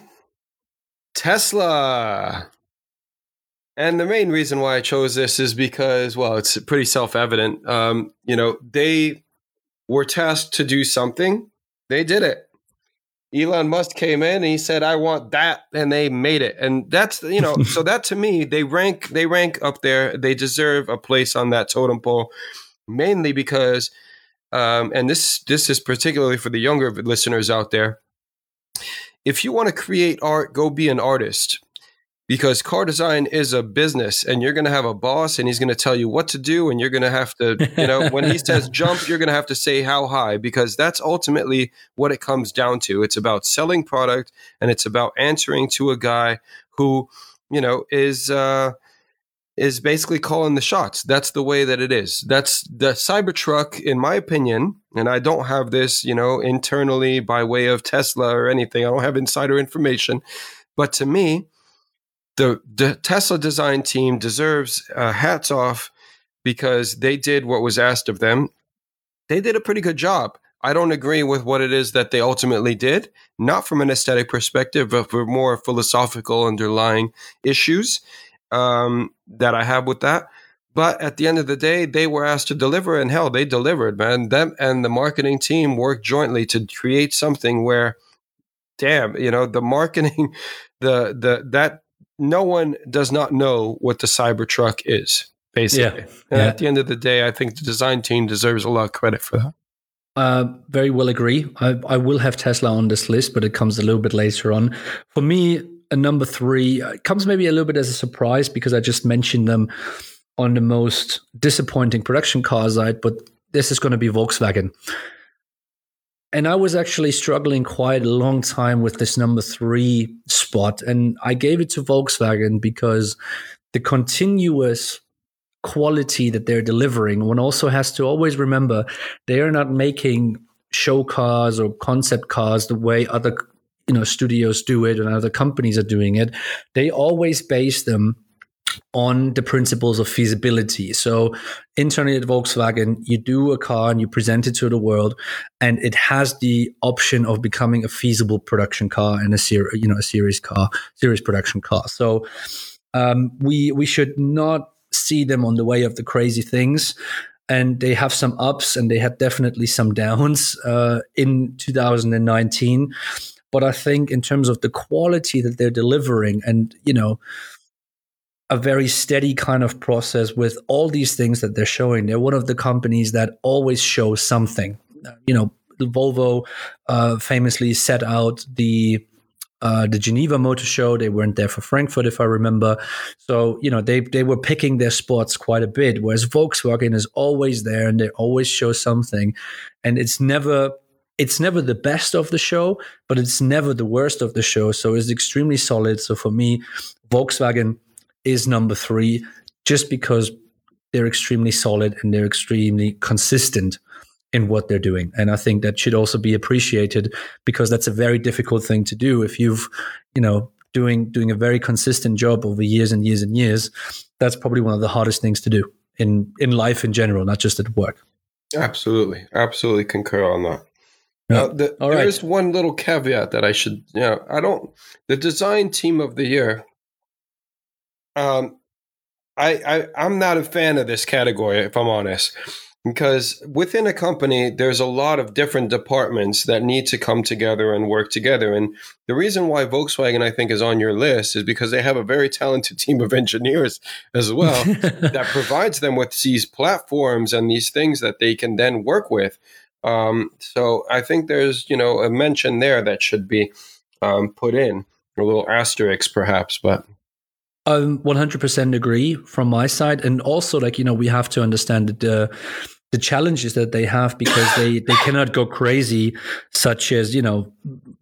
Tesla. And the main reason why I chose this is because, well, it's pretty self-evident. Um, you know, they were tasked to do something. They did it. Elon Musk came in and he said, I want that. And they made it. And that's, you know, so that to me, they rank, they rank up there. They deserve a place on that totem pole, mainly because, um, and this, this is particularly for the younger listeners out there. If you want to create art, go be an artist. Because car design is a business, and you're going to have a boss, and he's going to tell you what to do, and you're going to have to, you know, when he says jump, you're going to have to say how high, because that's ultimately what it comes down to. It's about selling product, and it's about answering to a guy who, you know, is uh, is basically calling the shots. That's the way that it is. That's the Cybertruck, in my opinion, and I don't have this, you know, internally by way of Tesla or anything. I don't have insider information, but to me, The, the Tesla design team deserves uh, hats off because they did what was asked of them. They did a pretty good job. I don't agree with what it is that they ultimately did, not from an aesthetic perspective, but for more philosophical underlying issues um, that I have with that. But at the end of the day, they were asked to deliver, and hell, they delivered, man. Them and the marketing team worked jointly to create something where, damn, you know, the marketing, the the that. No one does not know what the Cybertruck is, basically. Yeah. And yeah. at the end of the day, I think the design team deserves a lot of credit for that. Uh, very well agree. I, I will have Tesla on this list, but it comes a little bit later on. For me, a number three it comes maybe a little bit as a surprise because I just mentioned them on the most disappointing production car side, but this is going to be Volkswagen. And I was actually struggling quite a long time with this number three spot. And I gave it to Volkswagen because the continuous quality that they're delivering, one also has to always remember they are not making show cars or concept cars the way other, you know, studios do it and other companies are doing it. They always base them on the principles of feasibility. So internally at Volkswagen, you do a car and you present it to the world, and it has the option of becoming a feasible production car and a ser- you know, a series car, series production car. So um, we we should not see them on the way of the crazy things. and they have some ups and they had definitely some downs uh, in two thousand nineteen. But I think in terms of the quality that they're delivering, and you know, a very steady kind of process with all these things that they're showing, they're one of the companies that always show something. You know, Volvo uh, famously set out the Uh, the Geneva Motor Show. They weren't there for Frankfurt, if I remember. So, you know, they they were picking their spots quite a bit, whereas Volkswagen is always there and they always show something. And it's never it's never the best of the show, but it's never the worst of the show. So it's extremely solid. So for me, Volkswagen is number three, just because they're extremely solid and they're extremely consistent in what they're doing. And I think that should also be appreciated, because that's a very difficult thing to do. If you've, you know, doing doing a very consistent job over years and years and years, that's probably one of the hardest things to do in, in life in general, not just at work. Absolutely. Absolutely concur on that. Yeah. Now, the, All there right. is one little caveat that I should, you know, I don't, the design team of the year, um, I, I, I'm not a fan of this category, if I'm honest. Because within a company, there's a lot of different departments that need to come together and work together. And the reason why Volkswagen, I think, is on your list is because they have a very talented team of engineers as well that provides them with these platforms and these things that they can then work with. Um, so I think there's, you know, a mention there that should be um, put in, a little asterisk perhaps, but... I one hundred percent agree from my side. And also, like, you know, we have to understand that the, the challenges that they have, because they, they cannot go crazy, such as, you know,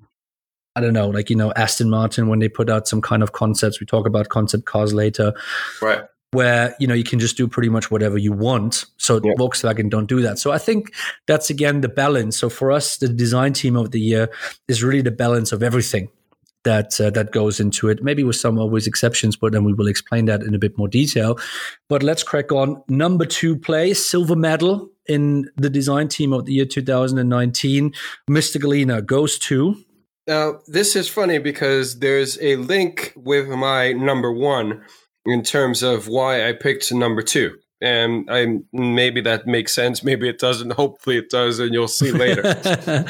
I don't know, like, you know, Aston Martin, when they put out some kind of concepts, we talk about concept cars later, right, where, you know, you can just do pretty much whatever you want. So yeah. Volkswagen don't do that. So I think that's, again, the balance. So for us, the design team of the year is really the balance of everything that uh, that goes into it, maybe with some always exceptions, but then we will explain that in a bit more detail. But let's crack on. Number two place, silver medal in the design team of the year two thousand nineteen. Mister Gallina goes to... Now, this is funny because there's a link with my number one in terms of why I picked number two. And I maybe that makes sense, maybe it doesn't. Hopefully it does, and you'll see later.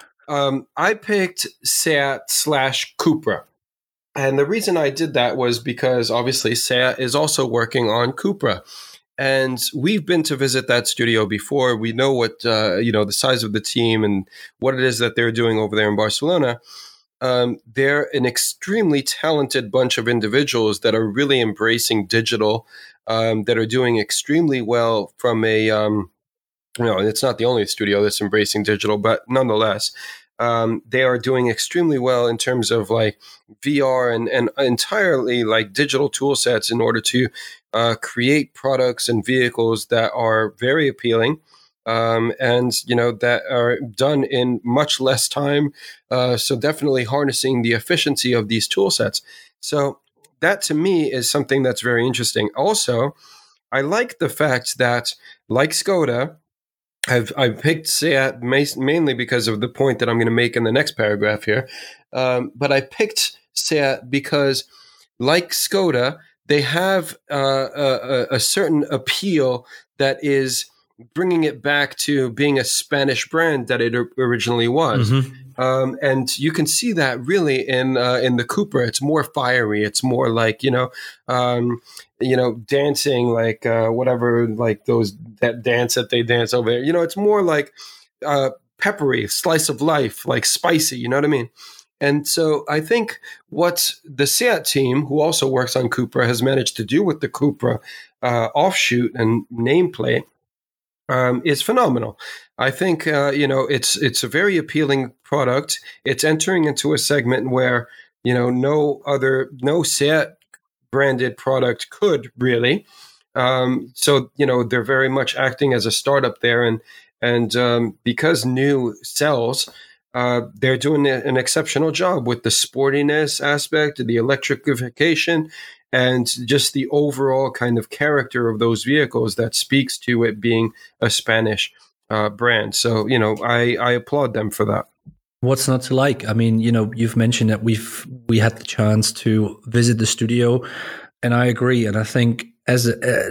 Um, I picked Seat slash Cupra. And the reason I did that was because obviously Seat is also working on Cupra. And we've been to visit that studio before. We know what, uh, you know, the size of the team and what it is that they're doing over there in Barcelona. Um, they're an extremely talented bunch of individuals that are really embracing digital, um, that are doing extremely well from a... Um, No, it's not the only studio that's embracing digital, but nonetheless, um, they are doing extremely well in terms of like V R and, and entirely like digital tool sets in order to uh, create products and vehicles that are very appealing, um, and, you know, that are done in much less time. Uh, so definitely harnessing the efficiency of these tool sets. So that to me is something that's very interesting. Also, I like the fact that, like Skoda, I've I've picked Seat mainly because of the point that I'm going to make in the next paragraph here. Um, but I picked Seat because, like Skoda, they have uh, a, a certain appeal that is bringing it back to being a Spanish brand that it originally was. Mm-hmm. Um, and you can see that really in uh, in the Cupra. It's more fiery. It's more like, you know, um, you know, dancing, like uh, whatever, like those that dance that they dance over there. You know, it's more like uh, peppery, slice of life, like spicy. You know what I mean? And so I think what the Seat team, who also works on Cupra, has managed to do with the Cupra uh, offshoot and nameplate um, is phenomenal. I think, uh, you know, it's it's a very appealing product. It's entering into a segment where, you know, no other, no Seat branded product could really. Um, so, you know, they're very much acting as a startup there. And, and um, because new sells, uh, they're doing an exceptional job with the sportiness aspect, the electrification, and just the overall kind of character of those vehicles that speaks to it being a Spanish uh, brand. So, you know, I, I applaud them for that. What's not to like? I mean, you know, you've mentioned that we've we had the chance to visit the studio, and I agree. And I think as a, uh,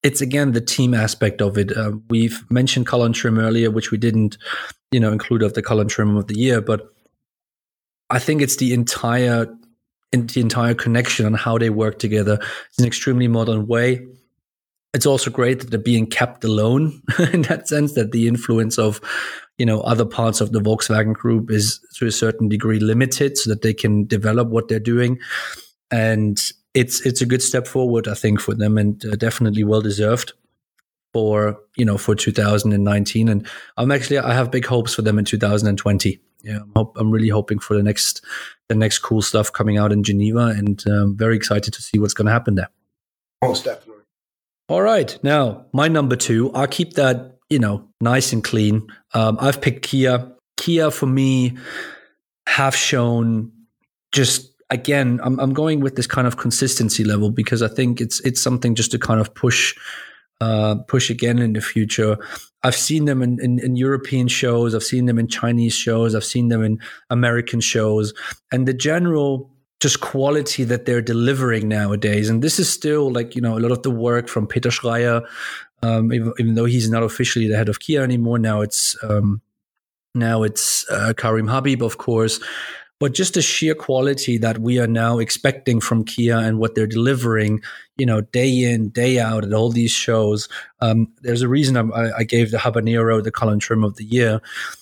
it's again the team aspect of it. Uh, we've mentioned Colin Trim earlier, which we didn't, you know, include of the Colin Trim of the year, but I think it's the entire in the entire connection on how they work together. It's an extremely modern way. It's also great that they're being kept alone in that sense, that the influence of, you know, other parts of the Volkswagen Group is to a certain degree limited, so that they can develop what they're doing. And it's it's a good step forward, I think, for them, and uh, definitely well deserved for, you know, for two thousand nineteen. And I'm actually I have big hopes for them in two thousand twenty. Yeah, I'm, hope, I'm really hoping for the next the next cool stuff coming out in Geneva, and um, very excited to see what's going to happen there. Most definitely. All right, now my number two. I'll keep that, you know, nice and clean. Um, I've picked Kia. Kia for me have shown just again. I'm I'm going with this kind of consistency level because I think it's it's something just to kind of push. Uh, push again in the future. I've seen them in, in, in European shows. I've seen them in Chinese shows. I've seen them in American shows. And the general just quality that they're delivering nowadays. And this is still like, you know, a lot of the work from Peter Schreier, um, even, even though he's not officially the head of Kia anymore. Now it's um, now it's uh, Karim Habib, of course. But just the sheer quality that we are now expecting from Kia and what they're delivering, you know, day in, day out at all these shows. Um, there's a reason I, I gave the Habanero the Colin Trim of the year.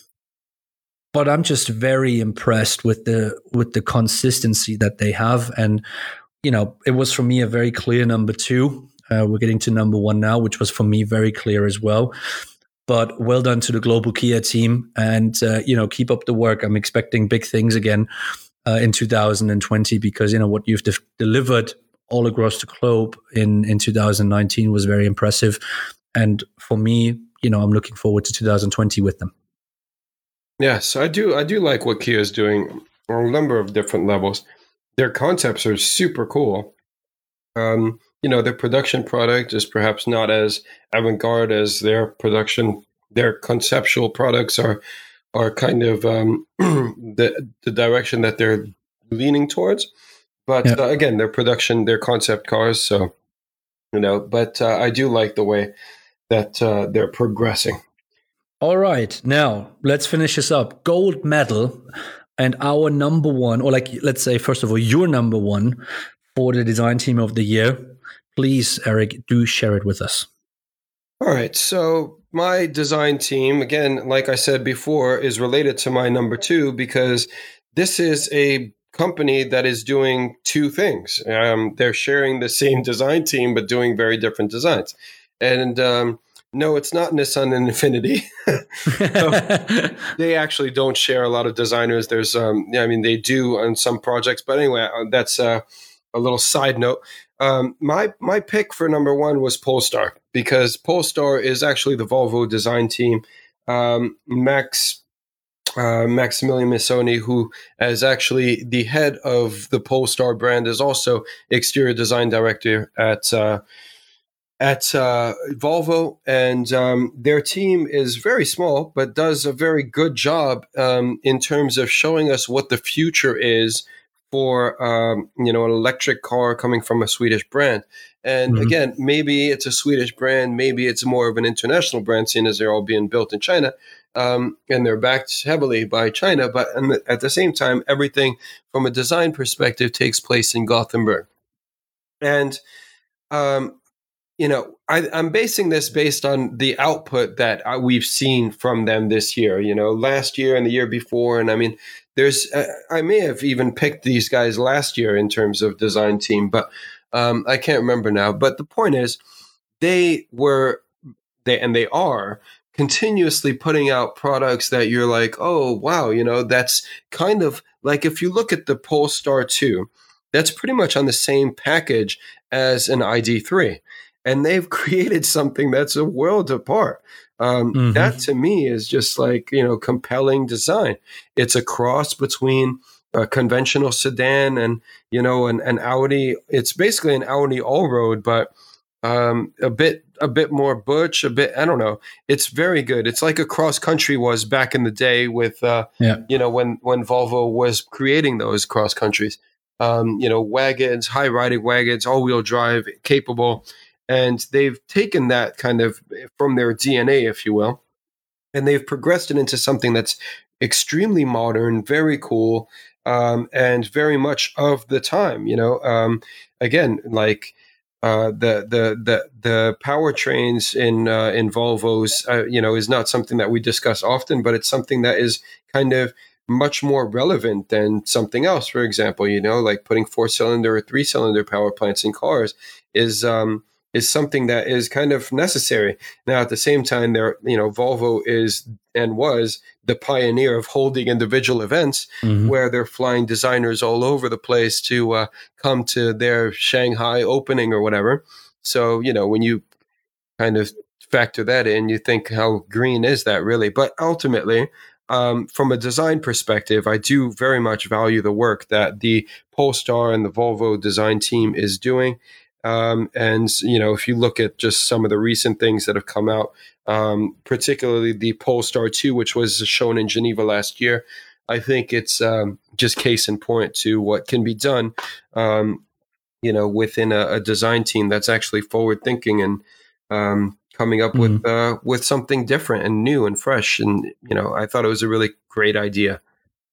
But I'm just very impressed with the with the consistency that they have. And, you know, it was for me a very clear number two. Uh, we're getting to number one now, which was for me very clear as well. But well done to the global Kia team, and uh, you know, keep up the work. I'm expecting big things again uh, in two thousand twenty because, you know, what you've de- delivered all across the globe in in two thousand nineteen was very impressive. And for me, you know, I'm looking forward to two thousand twenty with them. Yes, I do. I do like what Kia is doing on a number of different levels. Their concepts are super cool. Um, you know, their production product is perhaps not as avant-garde as their production. Their conceptual products are are kind of um, the the direction that they're leaning towards. But yeah. uh, again, their production, their concept cars. So, you know, but uh, I do like the way that uh, they're progressing. All right, now let's finish this up. Gold medal, and our number one, or like let's say first of all, your number one for the design team of the year. Please, Eric, do share it with us. All right. So my design team, again, like I said before, is related to my number two because this is a company that is doing two things. Um, they're sharing the same design team, but doing very different designs. And um, no, it's not Nissan and Infiniti. So they actually don't share a lot of designers. There's, um, I mean, they do on some projects, but anyway, that's uh, a little side note. Um, my my pick for number one was Polestar because Polestar is actually the Volvo design team. Um, Max uh, Maximilian Missoni, who is actually the head of the Polestar brand, is also exterior design director at uh, at uh, Volvo, and um, their team is very small, but does a very good job um, in terms of showing us what the future is for um, you know, an electric car coming from a Swedish brand. And mm-hmm. again, maybe it's a Swedish brand, maybe it's more of an international brand, seeing as they're all being built in China, um, and they're backed heavily by China. But at the same time, everything from a design perspective takes place in Gothenburg. And um, you know, I, I'm basing this based on the output that we've seen from them this year. You know, last year and the year before, and I mean. There's, uh, I may have even picked these guys last year in terms of design team, but um, I can't remember now. But the point is, they were, they and they are continuously putting out products that you're like, oh wow, you know, that's kind of like if you look at the Polestar two, that's pretty much on the same package as an I D three, and they've created something that's a world apart. Um, mm-hmm. That to me is just like, you know, compelling design. It's a cross between a conventional sedan and, you know, an, an Audi. It's basically an Audi all-road, but um, a bit a bit more butch, a bit, I don't know. It's very good. It's like a cross country was back in the day with, uh, yeah. you know, when, when Volvo was creating those cross countries. Um, you know, wagons, high riding wagons, all-wheel drive, capable. And they've taken that kind of from their D N A, if you will, and they've progressed it into something that's extremely modern, very cool, um, and very much of the time. You know, um, again, like uh, the the the the powertrains in uh, in Volvos, uh, you know, is not something that we discuss often, but it's something that is kind of much more relevant than something else. For example, you know, like putting four cylinder or three cylinder power plants in cars is. Um, is something that is kind of necessary. Now, at the same time, there, you know, Volvo is and was the pioneer of holding individual events mm-hmm. where they're flying designers all over the place to uh, come to their Shanghai opening or whatever. So, you know, when you kind of factor that in, you think, how green is that really? But ultimately, um, from a design perspective, I do very much value the work that the Polestar and the Volvo design team is doing. Um, and, you know, if you look at just some of the recent things that have come out, um, particularly the Polestar two, which was shown in Geneva last year, I think it's um, just case in point to what can be done, um, you know, within a, a design team that's actually forward thinking and um, coming up mm-hmm. with uh, with something different and new and fresh. And, you know, I thought it was a really great idea.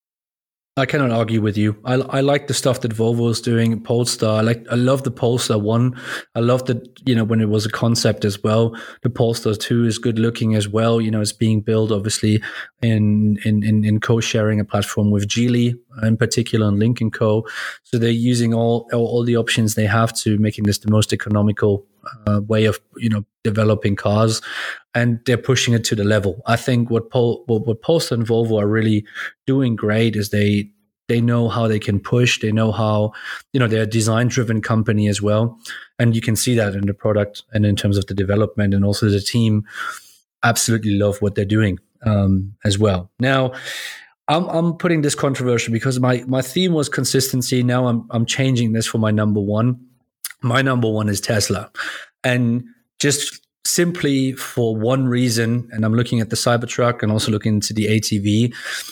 I cannot argue with you. I, I like the stuff that Volvo is doing. Polestar, I like. I love the Polestar one. I love that, you know, when it was a concept as well. The Polestar two is good looking as well. You know, it's being built obviously in in in, in co-sharing a platform with Geely, in particular, and Lynk and Co. So they're using all all, all the options they have to making this the most economical uh, way of, you know, developing cars, and they're pushing it to the level. I think what Pol, what, what Polestar and Volvo are really doing great is they they know how they can push. They know how, you know, they're a design-driven company as well, and you can see that in the product and in terms of the development, and also the team absolutely love what they're doing um, as well. Now, I'm I'm putting this controversial because my my theme was consistency. Now I'm I'm changing this for my number one. My number one is Tesla, and just simply for one reason, and I'm looking at the Cybertruck and also looking into the A T V.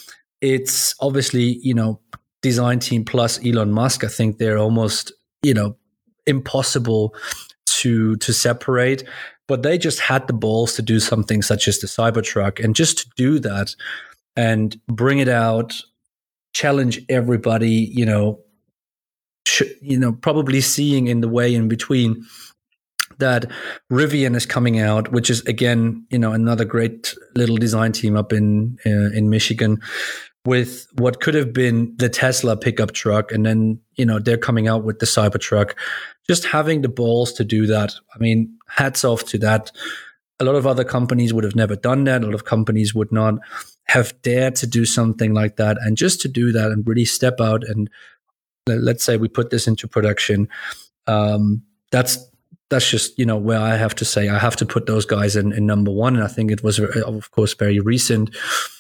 It's obviously, you know, design team plus Elon Musk. I think they're almost, you know, impossible to to separate, but they just had the balls to do something such as the Cybertruck, and just to do that and bring it out, challenge everybody, you know, sh- you know, probably seeing in the way in between that Rivian is coming out, which is again, you know, another great little design team up in uh, in Michigan, with what could have been the Tesla pickup truck, and then, you know, they're coming out with the Cybertruck. Just having the balls to do that. I mean, hats off to that. A lot of other companies would have never done that. A lot of companies would not have dared to do something like that, and just to do that and really step out and let's say we put this into production. Um, that's That's just, you know, where I have to say I have to put those guys in, in number one. And I think it was, of course, very recent,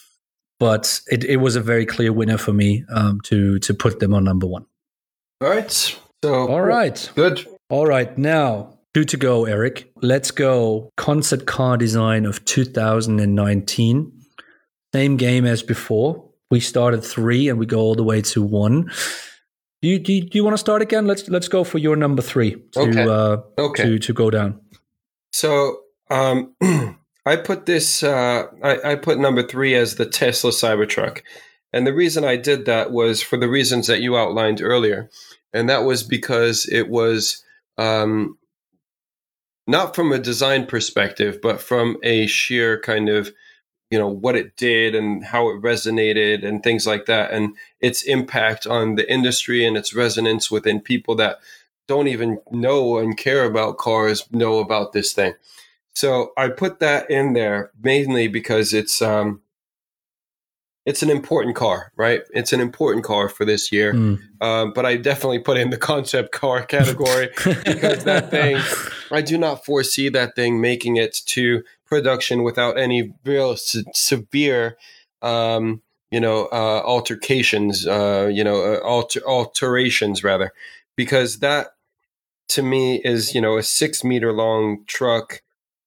but it, it was a very clear winner for me um, to to put them on number one. All right. So all right. Good. All right. Now, two to go, Eric. Let's go. Concept car design of two thousand nineteen. Same game as before. We started three and we go all the way to one. Do you, do you, do you want to start again? Let's let's go for your number three to okay. Uh, okay. to to go down. So um, I put this. Uh, I, I put number three as the Tesla Cybertruck, and the reason I did that was for the reasons that you outlined earlier, and that was because it was um, not from a design perspective, but from a sheer kind of, you know, what it did and how it resonated and things like that, and its impact on the industry and its resonance within people that don't even know and care about cars know about this thing. So I put that in there mainly because it's um, it's an important car, right? It's an important car for this year. Mm. Um, but I definitely put in the concept car category because that thing, I do not foresee that thing making it to production without any real se- severe, um, you know, uh, altercations, uh, you know, uh, alter- alterations rather, because that to me is, you know, a six meter long truck.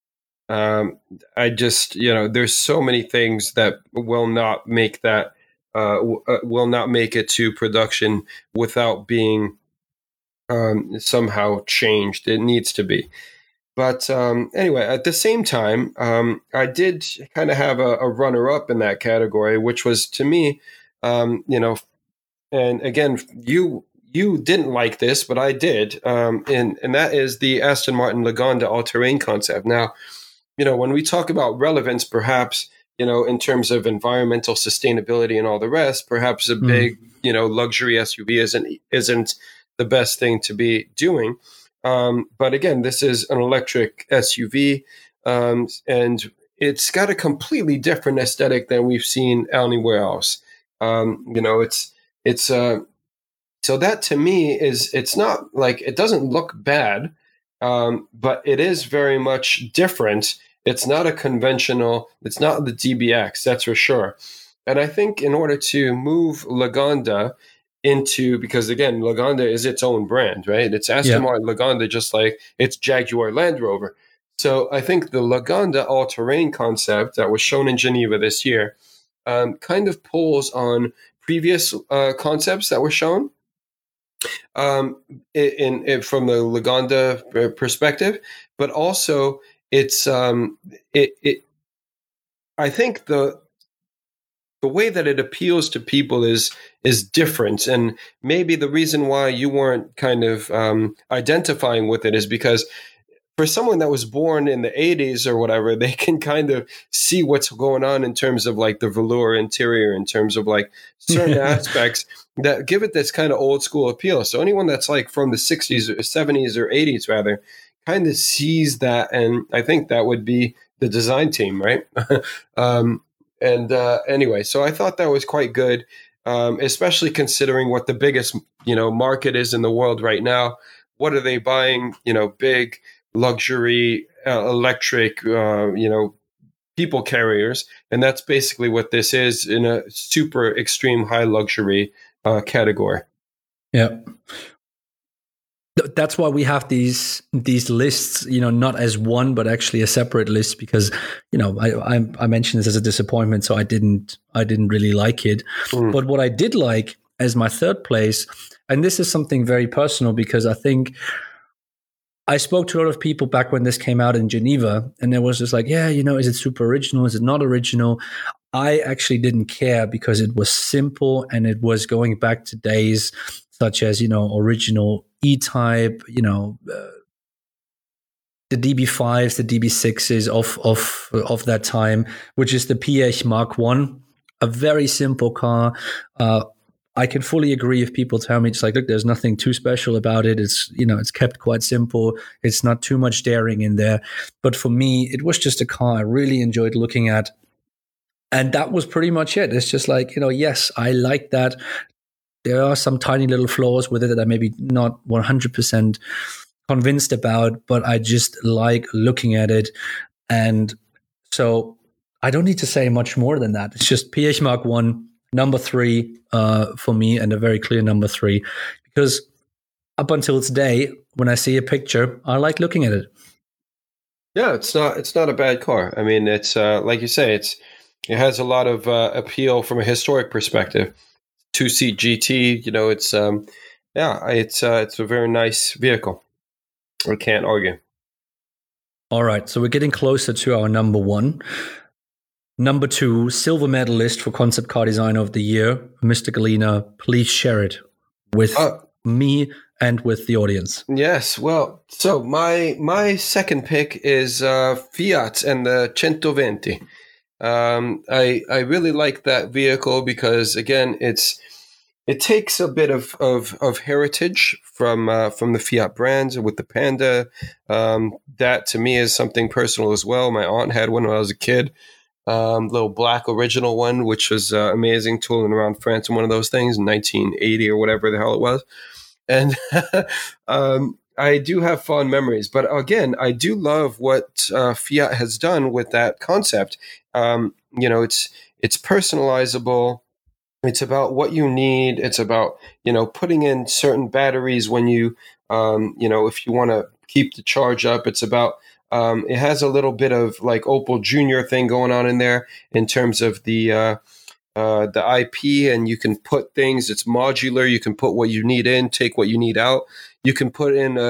Um, I just, you know, there's so many things that will not make that, uh, w- uh, will not make it to production without being um, somehow changed. It needs to be. But um, anyway, at the same time, um, I did kind of have a, a runner-up in that category, which was to me, um, you know, and again, you you didn't like this, but I did, um, and and that is the Aston Martin Lagonda all-terrain concept. Now, you know, when we talk about relevance, perhaps, you know, in terms of environmental sustainability and all the rest, perhaps a Mm. big, you know, luxury S U V isn't isn't the best thing to be doing. Um, but again, this is an electric S U V, um, and it's got a completely different aesthetic than we've seen anywhere else. Um, you know, it's it's uh, so that to me is it's not like it doesn't look bad, um, but it is very much different. It's not a conventional. It's not the D B X, that's for sure. And I think in order to move Lagonda into, because again, Lagonda is its own brand, right? It's Aston Yeah. Martin Lagonda, just like it's Jaguar Land Rover. So I think the Lagonda all-terrain concept that was shown in Geneva this year um, kind of pulls on previous uh, concepts that were shown um, in, in from the Lagonda perspective, but also it's um, it, it. I think the the way that it appeals to people is is different, and maybe the reason why you weren't kind of um, identifying with it is because for someone that was born in the eighties or whatever, they can kind of see what's going on in terms of like the velour interior, in terms of like certain aspects that give it this kind of old school appeal. So anyone that's like from the sixties or seventies or eighties rather kind of sees that, and I think that would be the design team, right? um, and uh, anyway, so I thought that was quite good, um, especially considering what the biggest, you know, market is in the world right now. What are they buying? You know, big luxury uh, electric, uh, you know, people carriers, and that's basically what this is in a super extreme high luxury uh, category. Yeah. That's why we have these these lists, you know, not as one, but actually a separate list, because, you know, I I, I mentioned this as a disappointment, so I didn't I didn't really like it. Mm. But what I did like as my third place, and this is something very personal, because I think I spoke to a lot of people back when this came out in Geneva, and there was just like, yeah, you know, is it super original? Is it not original? I actually didn't care, because it was simple, and it was going back to days such as, you know, original E-Type, you know, uh, the D B fives, the D B sixes of of of that time, which is the Piech Mark One, a very simple car. Uh, I can fully agree if people tell me it's like, look, there's nothing too special about it. It's, you know, it's kept quite simple. It's not too much daring in there. But for me, it was just a car I really enjoyed looking at. And that was pretty much it. It's just like, you know, yes, I like that. There are some tiny little flaws with it that I'm maybe not one hundred percent convinced about, but I just like looking at it. And so I don't need to say much more than that. It's just Piech Mark One, number three uh, for me, and a very clear number three, because up until today, when I see a picture, I like looking at it. Yeah, it's not it's not a bad car. I mean, it's uh, like you say, it's it has a lot of uh, appeal from a historic perspective. Two-seat G T, you know, it's um, yeah, it's uh, it's a very nice vehicle. I can't argue. All right, so we're getting closer to our number one. Number two, silver medalist for Concept Car Designer of the Year, Mister Gallina. Please share it with uh, me and with the audience. Yes, well, so my my second pick is uh, Fiat and the centoventi. Um, I I really like that vehicle because, again, it's it takes a bit of of, of heritage from uh, from the Fiat brand with the Panda. Um, that to me is something personal as well. My aunt had one when I was a kid, um, little black original one, which was uh, amazing, tooling around France in one of those things in nineteen eighty or whatever the hell it was, and um, I do have fond memories. But again, I do love what uh, Fiat has done with that concept. Um, you know, it's it's personalizable. It's about what you need. It's about, you know, putting in certain batteries when you, um, you know, if you want to keep the charge up. It's about, um, it has a little bit of like Opel Junior thing going on in there in terms of the uh, uh, the I P, and you can put things. It's modular. You can put what you need in, take what you need out. You can put in a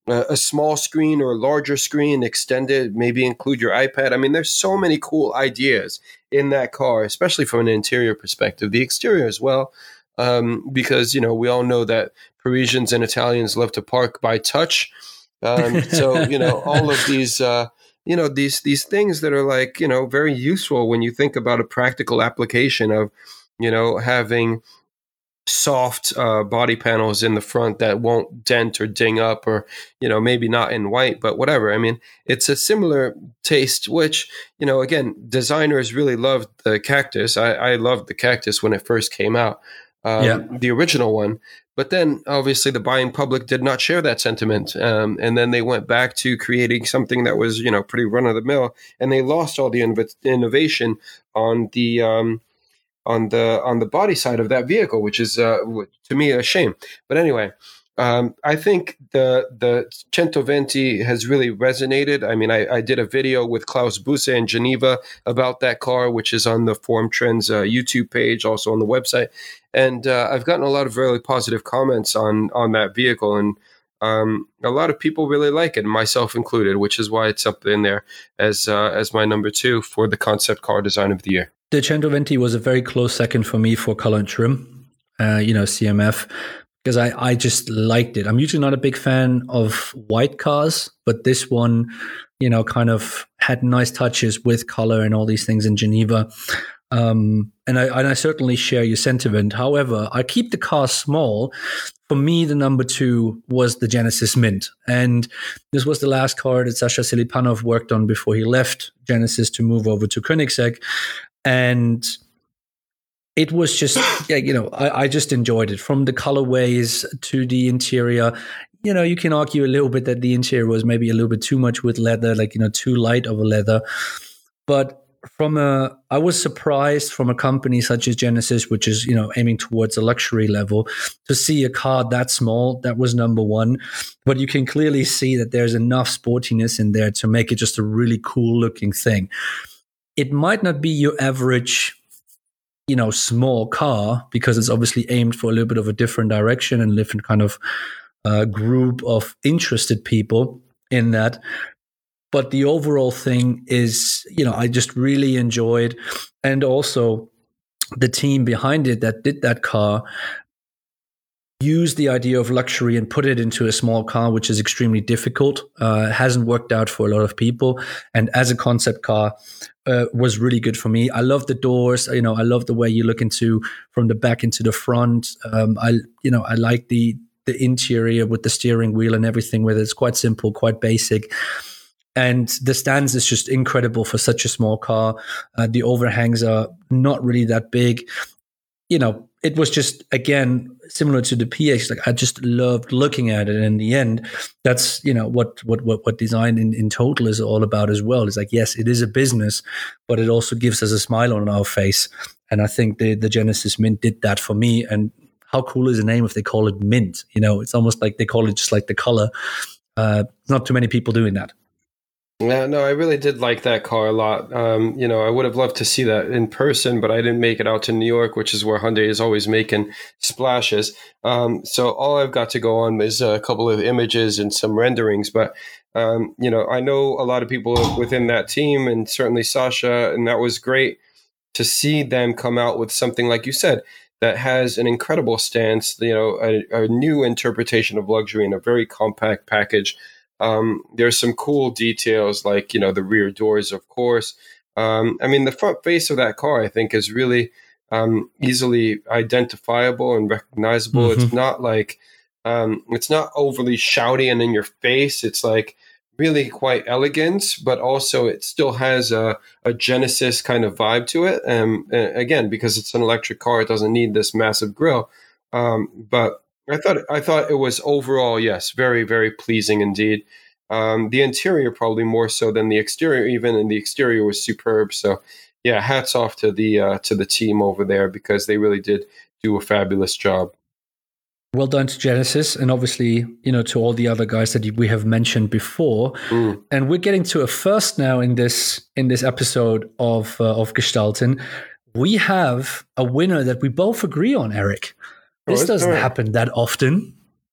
a, a small screen or a larger screen, extended, maybe include your iPad. I mean, there's so many cool ideas in that car, especially from an interior perspective. The exterior as well, um, because, you know, we all know that Parisians and Italians love to park by touch. Um, so, you know, all of these, uh, you know, these these things that are like, you know, very useful when you think about a practical application of, you know, having soft uh, body panels in the front that won't dent or ding up, or, you know, maybe not in white, but whatever. I mean, it's a similar taste, which, you know, again, designers really loved the Cactus. I, I loved the Cactus when it first came out, um, Yeah. the original one. But then, obviously, the buying public did not share that sentiment. Um, and then they went back to creating something that was, you know, pretty run-of-the-mill. And they lost all the inv- innovation on the um, on the on the body side of that vehicle, which is, uh, to me, a shame. But anyway, um, I think the the centoventi has really resonated. I mean, I, I did a video with Klaus Busse in Geneva about that car, which is on the Forum Trends uh, YouTube page, also on the website. And uh, I've gotten a lot of really positive comments on on that vehicle, and um, a lot of people really like it, myself included, which is why it's up in there as uh, as my number two for the concept car design of the year. The centoventi was a very close second for me for color and trim, uh, you know, C M F, because I, I just liked it. I'm usually not a big fan of white cars, but this one, you know, kind of had nice touches with color and all these things in Geneva. Um, and I and I certainly share your sentiment. However, I keep the car small. For me, the number two was the Genesis Mint. And this was the last car that Sasha Silipanov worked on before he left Genesis to move over to Koenigsegg. And it was just, yeah, you know, I, I just enjoyed it, from the colorways to the interior. You know, you can argue a little bit that the interior was maybe a little bit too much with leather, like, you know, too light of a leather. But from a, I was surprised from a company such as Genesis, which is, you know, aiming towards a luxury level, to see a car that small. That was number one. But you can clearly see that there's enough sportiness in there to make it just a really cool looking thing. It might not be your average, you know, small car, because it's obviously aimed for a little bit of a different direction and different kind of uh, group of interested people in that. But the overall thing is, you know, I just really enjoyed. And also the team behind it that did that car used the idea of luxury and put it into a small car, which is extremely difficult. Uh, it hasn't worked out for a lot of people. And as a concept car, uh, was really good for me. I love the doors. You know, I love the way you look into from the back into the front. Um, I, you know, I like the the interior with the steering wheel and everything with it. It's quite simple, quite basic. And the stance is just incredible for such a small car. Uh, the overhangs are not really that big. You know, it was just, again, similar to the P X. Like, I just loved looking at it. And in the end, that's, you know, what what what, what design in, in total is all about as well. It's like, yes, it is a business, but it also gives us a smile on our face. And I think the, the Genesis Mint did that for me. And how cool is the name if they call it Mint? You know, it's almost like they call it just like the color. Uh, not too many people doing that. Yeah, no, I really did like that car a lot. Um, you know, I would have loved to see that in person, but I didn't make it out to New York, which is where Hyundai is always making splashes. Um, so all I've got to go on is a couple of images and some renderings. But, um, you know, I know a lot of people within that team, and certainly Sasha, and that was great to see them come out with something, like you said, that has an incredible stance, you know, a, a new interpretation of luxury in a very compact package. Um, there's some cool details, like, you know, the rear doors, of course. Um, I mean, the front face of that car, I think, is really um, easily identifiable and recognizable. Mm-hmm. It's not like, um, it's not overly shouty and in your face. It's like really quite elegant, but also it still has a, a Genesis kind of vibe to it. Um, and again, because it's an electric car, it doesn't need this massive grille. Um, but I thought I thought it was overall, yes, very, very pleasing indeed. Um, the interior probably more so than the exterior, even, and the exterior was superb. So, yeah, hats off to the uh, to the team over there, because they really did do a fabulous job. Well done to Genesis, and obviously, you know, to all the other guys that we have mentioned before. Mm. And we're getting to a first now in this in this episode of uh, of Gestalten. We have a winner that we both agree on, Eric. This doesn't happen that often.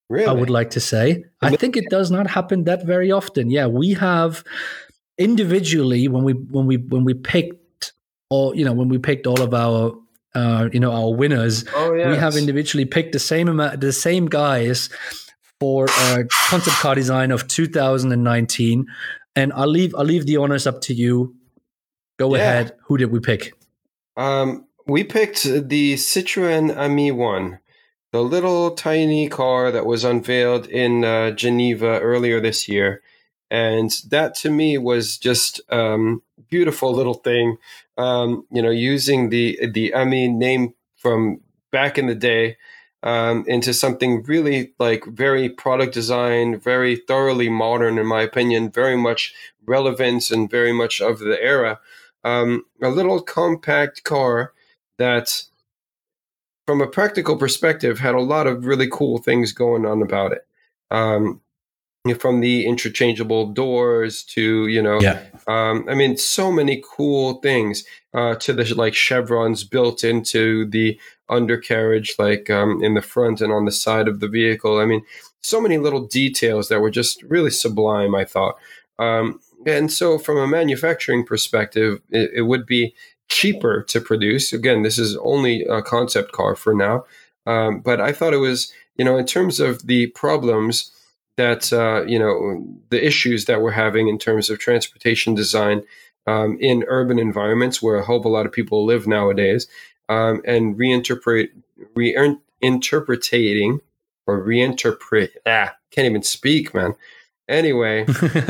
Really? I would like to say. I think it does not happen that very often. Yeah, we have individually when we when we when we picked all you know when we picked all of our uh, you know our winners, oh, yes. we have individually picked the same amount the same guys for uh, concept car design of two thousand nineteen. And I'll leave I'll leave the honors up to you. Go Yeah. ahead. Who did we pick? Um, we picked the Citroen Ami one, the little tiny car that was unveiled in uh, Geneva earlier this year. And that to me was just um, beautiful little thing. Um, you know, using the the Ami name from back in the day um, into something really like very product design, very thoroughly modern, in my opinion, very much relevant and very much of the era. Um, a little compact car that, from a practical perspective, had a lot of really cool things going on about it. Um, from the interchangeable doors to, you know, Yeah. um, I mean, so many cool things uh, to the like chevrons built into the undercarriage, like um, in the front and on the side of the vehicle. I mean, so many little details that were just really sublime, I thought. Um, and so from a manufacturing perspective, it, it would be cheaper to produce. Again, this is only a concept car for now. Um, but I thought it was, you know, in terms of the problems that, uh, you know, the issues that we're having in terms of transportation design um, in urban environments where a whole lot of people live nowadays, um, and reinterpret, reinterpreting or reinterpret, ah, can't even speak, man. Anyway,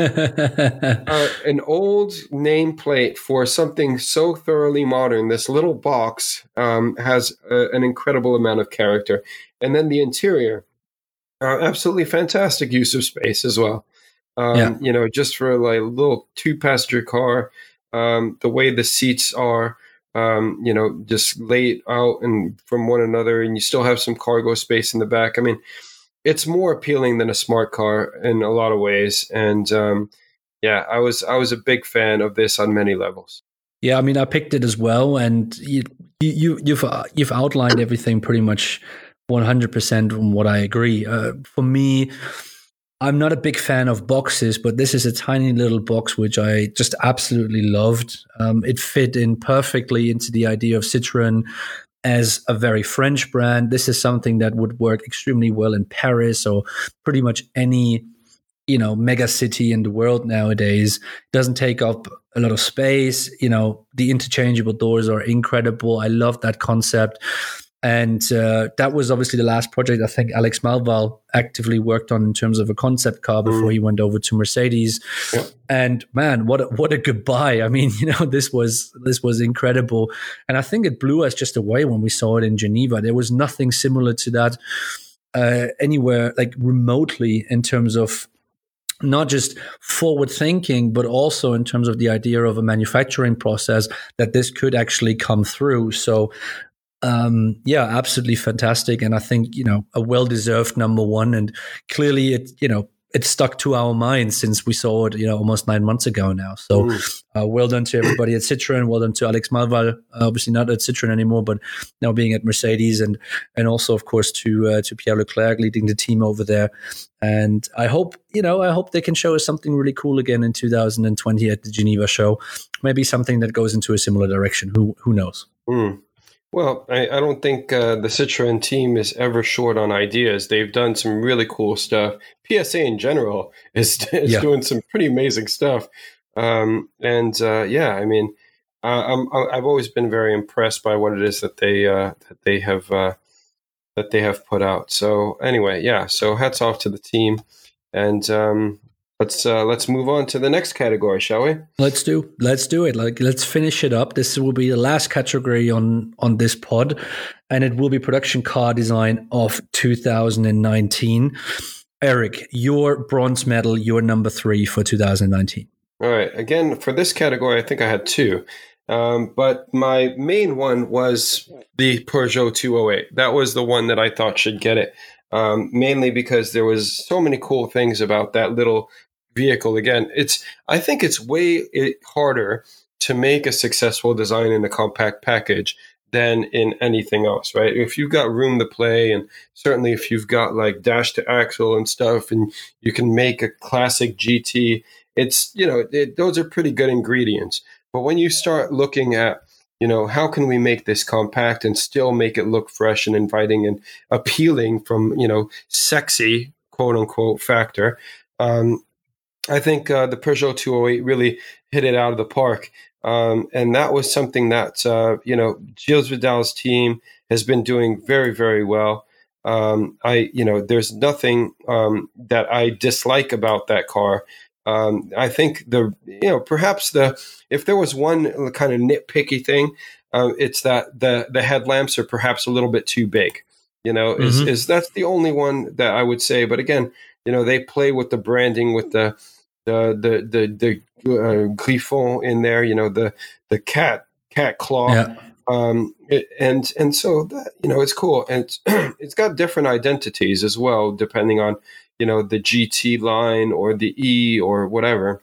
uh, an old nameplate for something so thoroughly modern, this little box um, has a, an incredible amount of character. And then the interior, uh, absolutely fantastic use of space as well. Um, Yeah. You know, just for like a little two-passenger car, um, the way the seats are, um, you know, just laid out and from one another, and you still have some cargo space in the back. I mean, it's more appealing than a smart car in a lot of ways. And um, yeah, I was I was a big fan of this on many levels. Yeah, I mean, I picked it as well, and you, you you've uh, you've outlined everything pretty much one hundred percent on what I agree. Uh, for me, I'm not a big fan of boxes, but this is a tiny little box which I just absolutely loved. Um, it fit in perfectly into the idea of Citroën as a very French brand. This is something that would work extremely well in Paris or pretty much any, you know, mega city in the world nowadays. It doesn't take up a lot of space. You know, the interchangeable doors are incredible. I love that concept. And uh, that was obviously the last project I think Alex Malval actively worked on in terms of a concept car before mm. he went over to Mercedes. Yep. And man, what a, what a goodbye! I mean, you know, this was this was incredible, and I think it blew us just away when we saw it in Geneva. There was nothing similar to that uh, anywhere, like remotely, in terms of not just forward thinking, but also in terms of the idea of a manufacturing process that this could actually come through. So. Um, yeah, absolutely fantastic. And I think, you know, a well-deserved number one, and clearly it, you know, it stuck to our minds since we saw it, you know, almost nine months ago now. So mm. uh, well done to everybody at Citroën. Well done to Alex Malval, uh, obviously not at Citroën anymore, but now being at Mercedes, and, and also of course to, uh, to Pierre Leclerc leading the team over there. And I hope, you know, I hope they can show us something really cool again in two thousand twenty at the Geneva show. Maybe something that goes into a similar direction. Who, who knows? Mm. Well, I, I don't think uh, the Citroën team is ever short on ideas. They've done some really cool stuff. P S A in general is, is yeah. doing some pretty amazing stuff. Um, and uh, yeah, I mean, uh, I'm, I've always been very impressed by what it is that they uh, that they have uh, that they have put out. So anyway, yeah. So hats off to the team, and um, let's uh, let's move on to the next category, shall we? Let's do let's do it. Like let's finish it up. This will be the last category on on this pod, and it will be production car design of two thousand nineteen. Eric, your bronze medal, your number three for two thousand nineteen. All right. Again, for this category, I think I had two, um, but my main one was the Peugeot two oh eight. That was the one that I thought should get it, um, mainly because there was so many cool things about that little vehicle. Again, it's I think it's way harder to make a successful design in a compact package than in anything else, right? If you've got room to play, and certainly if you've got like dash to axle and stuff, and you can make a classic G T, it's, you know, it, those are pretty good ingredients. But when you start looking at, you know, how can we make this compact and still make it look fresh and inviting and appealing from, you know, sexy, quote unquote, factor, um, I think uh, the Peugeot two oh eight really hit it out of the park. Um, and that was something that, uh, you know, Gilles Vidal's team has been doing very, very well. Um, I, you know, there's nothing um, that I dislike about that car. Um, I think the, you know, perhaps the, if there was one kind of nitpicky thing, uh, it's that the, the headlamps are perhaps a little bit too big, you know, is, mm-hmm. is that's the only one that I would say. But again, you know, they play with the branding, with the, the, the, the, the uh, Griffon in there, you know, the, the cat, cat claw. Yeah. Um, it, and, and so that, you know, it's cool. And it's, it's got different identities as well, depending on, you know, the G T line or the E or whatever.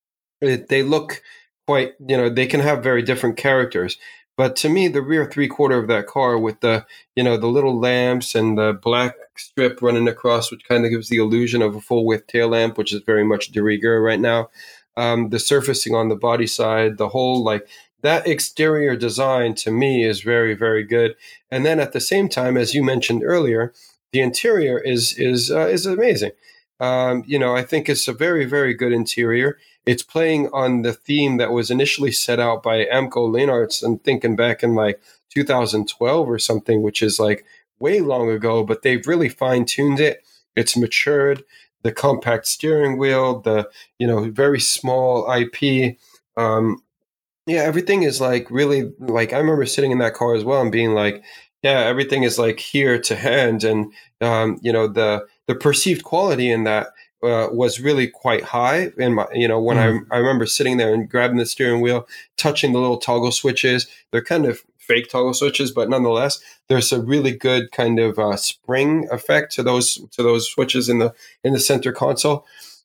It, they look quite, you know, they can have very different characters. But to me, the rear three quarter of that car with the, you know, the little lamps and the black strip running across, which kind of gives the illusion of a full width tail lamp, which is very much de rigueur right now. Um, the surfacing on the body side, the whole, like, that exterior design to me is very, very good. And then at the same time, as you mentioned earlier, the interior is is uh, is amazing. Um, you know, I think it's a very, very good interior. It's playing on the theme that was initially set out by Amco Leonards, and thinking back in like two thousand twelve or something, which is like way long ago, but they've really fine-tuned it. It's matured. The compact steering wheel, the, you know, very small I P. Um, yeah, everything is like really, like, I remember sitting in that car as well and being like, yeah, everything is like here to hand. And, um, you know, the, the perceived quality in that uh, was really quite high. And, my, you know, when mm. I, I remember sitting there and grabbing the steering wheel, touching the little toggle switches, they're kind of fake toggle switches, but nonetheless, there's a really good kind of uh, spring effect to those, to those switches in the, in the center console.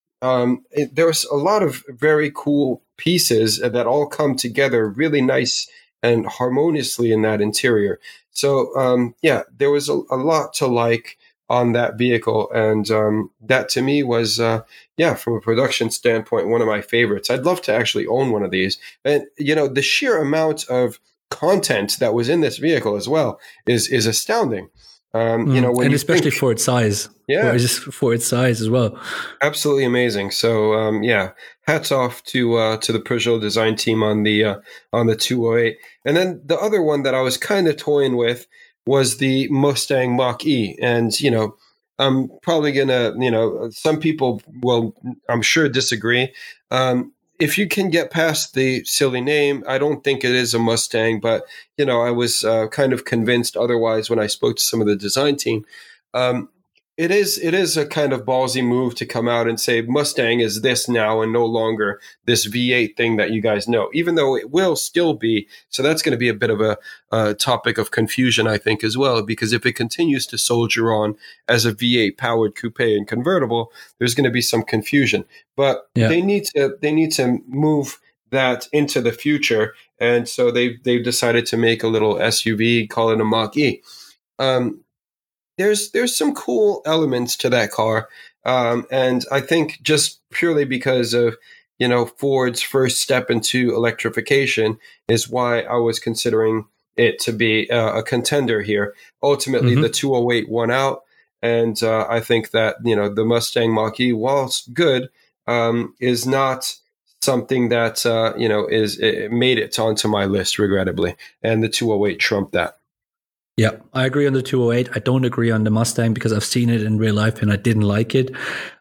Um, it, there was a lot of very cool pieces that all come together really nice and harmoniously in that interior. So, um, yeah, there was a, a lot to like on that vehicle. And um, that to me was, uh, yeah, from a production standpoint, one of my favorites. I'd love to actually own one of these. And, you know, the sheer amount of content that was in this vehicle as well is is astounding. Um, mm, you know, when and you especially think, for its size. Yeah, for, just for its size as well. Absolutely amazing. So, um, yeah, hats off to uh, to the Peugeot design team on the uh, on the two oh eight. And then the other one that I was kind of toying with was the Mustang Mach-E. And, you know, I'm probably gonna, you know, some people will, I'm sure, disagree. Um, if you can get past the silly name, I don't think it is a Mustang, but, you know, I was uh, kind of convinced otherwise when I spoke to some of the design team. Um, it is it is a kind of ballsy move to come out and say Mustang is this now and no longer this V eight thing that you guys know, even though it will still be. So that's going to be a bit of a, a topic of confusion, I think, as well, because if it continues to soldier on as a V eight powered coupe and convertible, there's going to be some confusion. But yeah. they need to they need to move that into the future, and so they they've decided to make a little S U V, call it a Mach-E. Um, There's there's some cool elements to that car, um, and I think just purely because of, you know, Ford's first step into electrification is why I was considering it to be uh, a contender here. Ultimately, mm-hmm. the two oh eight won out, and uh, I think that, you know, the Mustang Mach-E, whilst good, um, is not something that uh, you know is it made it onto my list, regrettably, and the two oh eight trumped that. Yeah, I agree on the two oh eight. I don't agree on the Mustang because I've seen it in real life and I didn't like it.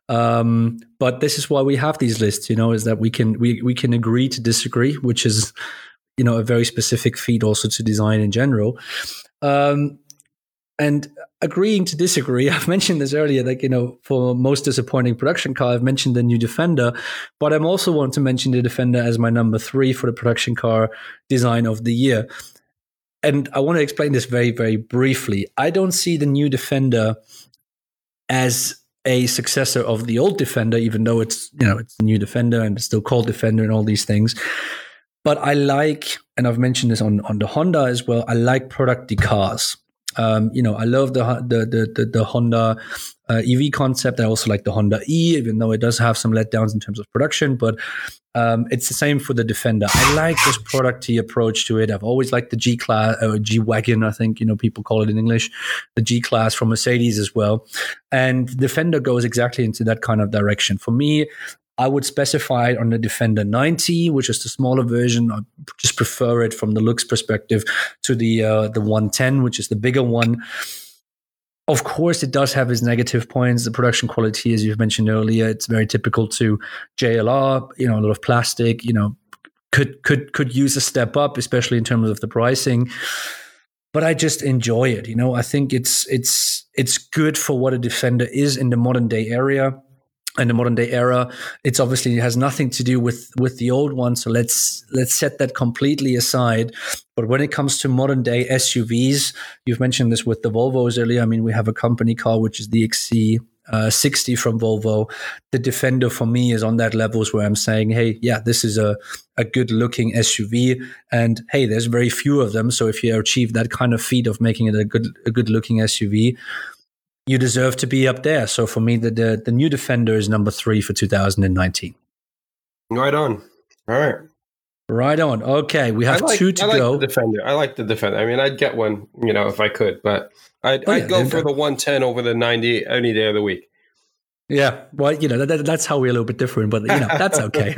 Um, but this is why we have these lists, you know, is that we can we we can agree to disagree, which is, you know, a very specific feat also to design in general. Um, and agreeing to disagree, I've mentioned this earlier, like, you know, for most disappointing production car, I've mentioned the new Defender, but I'm also want to mention the Defender as my number three for the production car design of the year. And I want to explain this very, very briefly. I don't see the new Defender as a successor of the old Defender, even though it's, you know, it's the new Defender and it's still called Defender and all these things. But I like, and I've mentioned this on, on the Honda as well, I like product cars. Um, you know, I love the the the, the, the Honda uh, E V concept. I also like the Honda E, even though it does have some letdowns in terms of production. But um, it's the same for the Defender. I like this producty approach to it. I've always liked the G class, or G wagon, I think you know people call it in English, the G class from Mercedes as well. And Defender goes exactly into that kind of direction. For me, I would specify it on the Defender ninety, which is the smaller version. I just prefer it from the looks perspective to the uh, the one ten, which is the bigger one. Of course, it does have its negative points. The production quality, as you've mentioned earlier, it's very typical to J L R. You know, a lot of plastic. You know, could could could use a step up, especially in terms of the pricing. But I just enjoy it. You know, I think it's it's it's good for what a Defender is in the modern day area. In the modern day era, it's obviously it has nothing to do with with the old one. So let's let's set that completely aside. But when it comes to modern day S U Vs, you've mentioned this with the Volvos earlier. I mean, we have a company car which is the X C uh, sixty from Volvo. The Defender for me is on that levels where I'm saying, hey, yeah, this is a a good looking S U V, and hey, there's very few of them. So if you achieve that kind of feat of making it a good a good looking S U V, you deserve to be up there. So for me, the, the the new Defender is number three for two thousand nineteen. Right on. All right. Right on. Okay, we have like, two to I like go. The Defender. I like the Defender. I mean, I'd get one, you know, if I could, but I'd, oh, I'd yeah, go for the one ten over the ninety any day of the week. Yeah, well, you know, that, that's how we're a little bit different, but, you know, that's okay.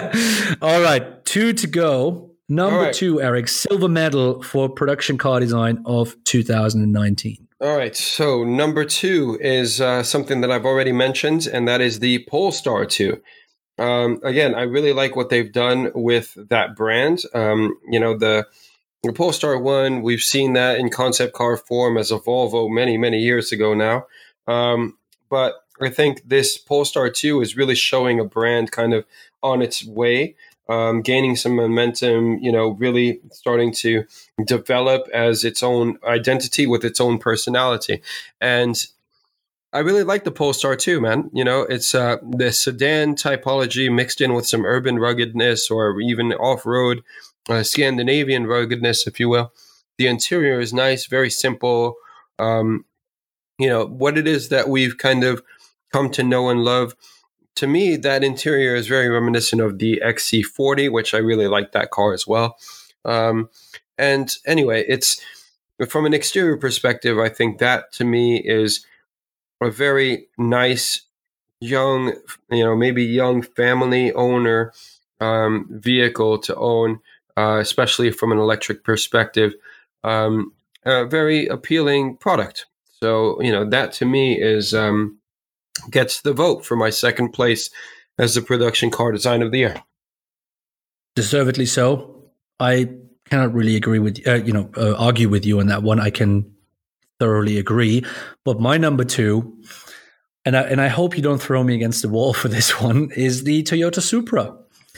All right, two to go. Number right. two, Eric, silver medal for production car design of two thousand nineteen. All right, so number two is uh, something that I've already mentioned, and that is the Polestar two. Um, again, I really like what they've done with that brand. Um, you know, the, the Polestar one, we've seen that in concept car form as a Volvo many, many years ago now. Um, but I think this Polestar two is really showing a brand kind of on its way. Um, gaining some momentum, you know, really starting to develop as its own identity with its own personality. And I really like the Polestar too, man. You know, it's uh, the sedan typology mixed in with some urban ruggedness or even off-road uh, Scandinavian ruggedness, if you will. The interior is nice, very simple. Um, you know, what it is that we've kind of come to know and love. To me, that interior is very reminiscent of the X C forty, which I really like that car as well. Um, and anyway, it's from an exterior perspective, I think that to me is a very nice, young, you know, maybe young family owner um, vehicle to own, uh, especially from an electric perspective. Um, a very appealing product. So, you know, that to me is... Um, gets the vote for my second place as the production car design of the year. Deservedly so. I cannot really agree with uh, you know uh, argue with you on that one. I can thoroughly agree. But my number two, and I, and I hope you don't throw me against the wall for this one, is the Toyota Supra.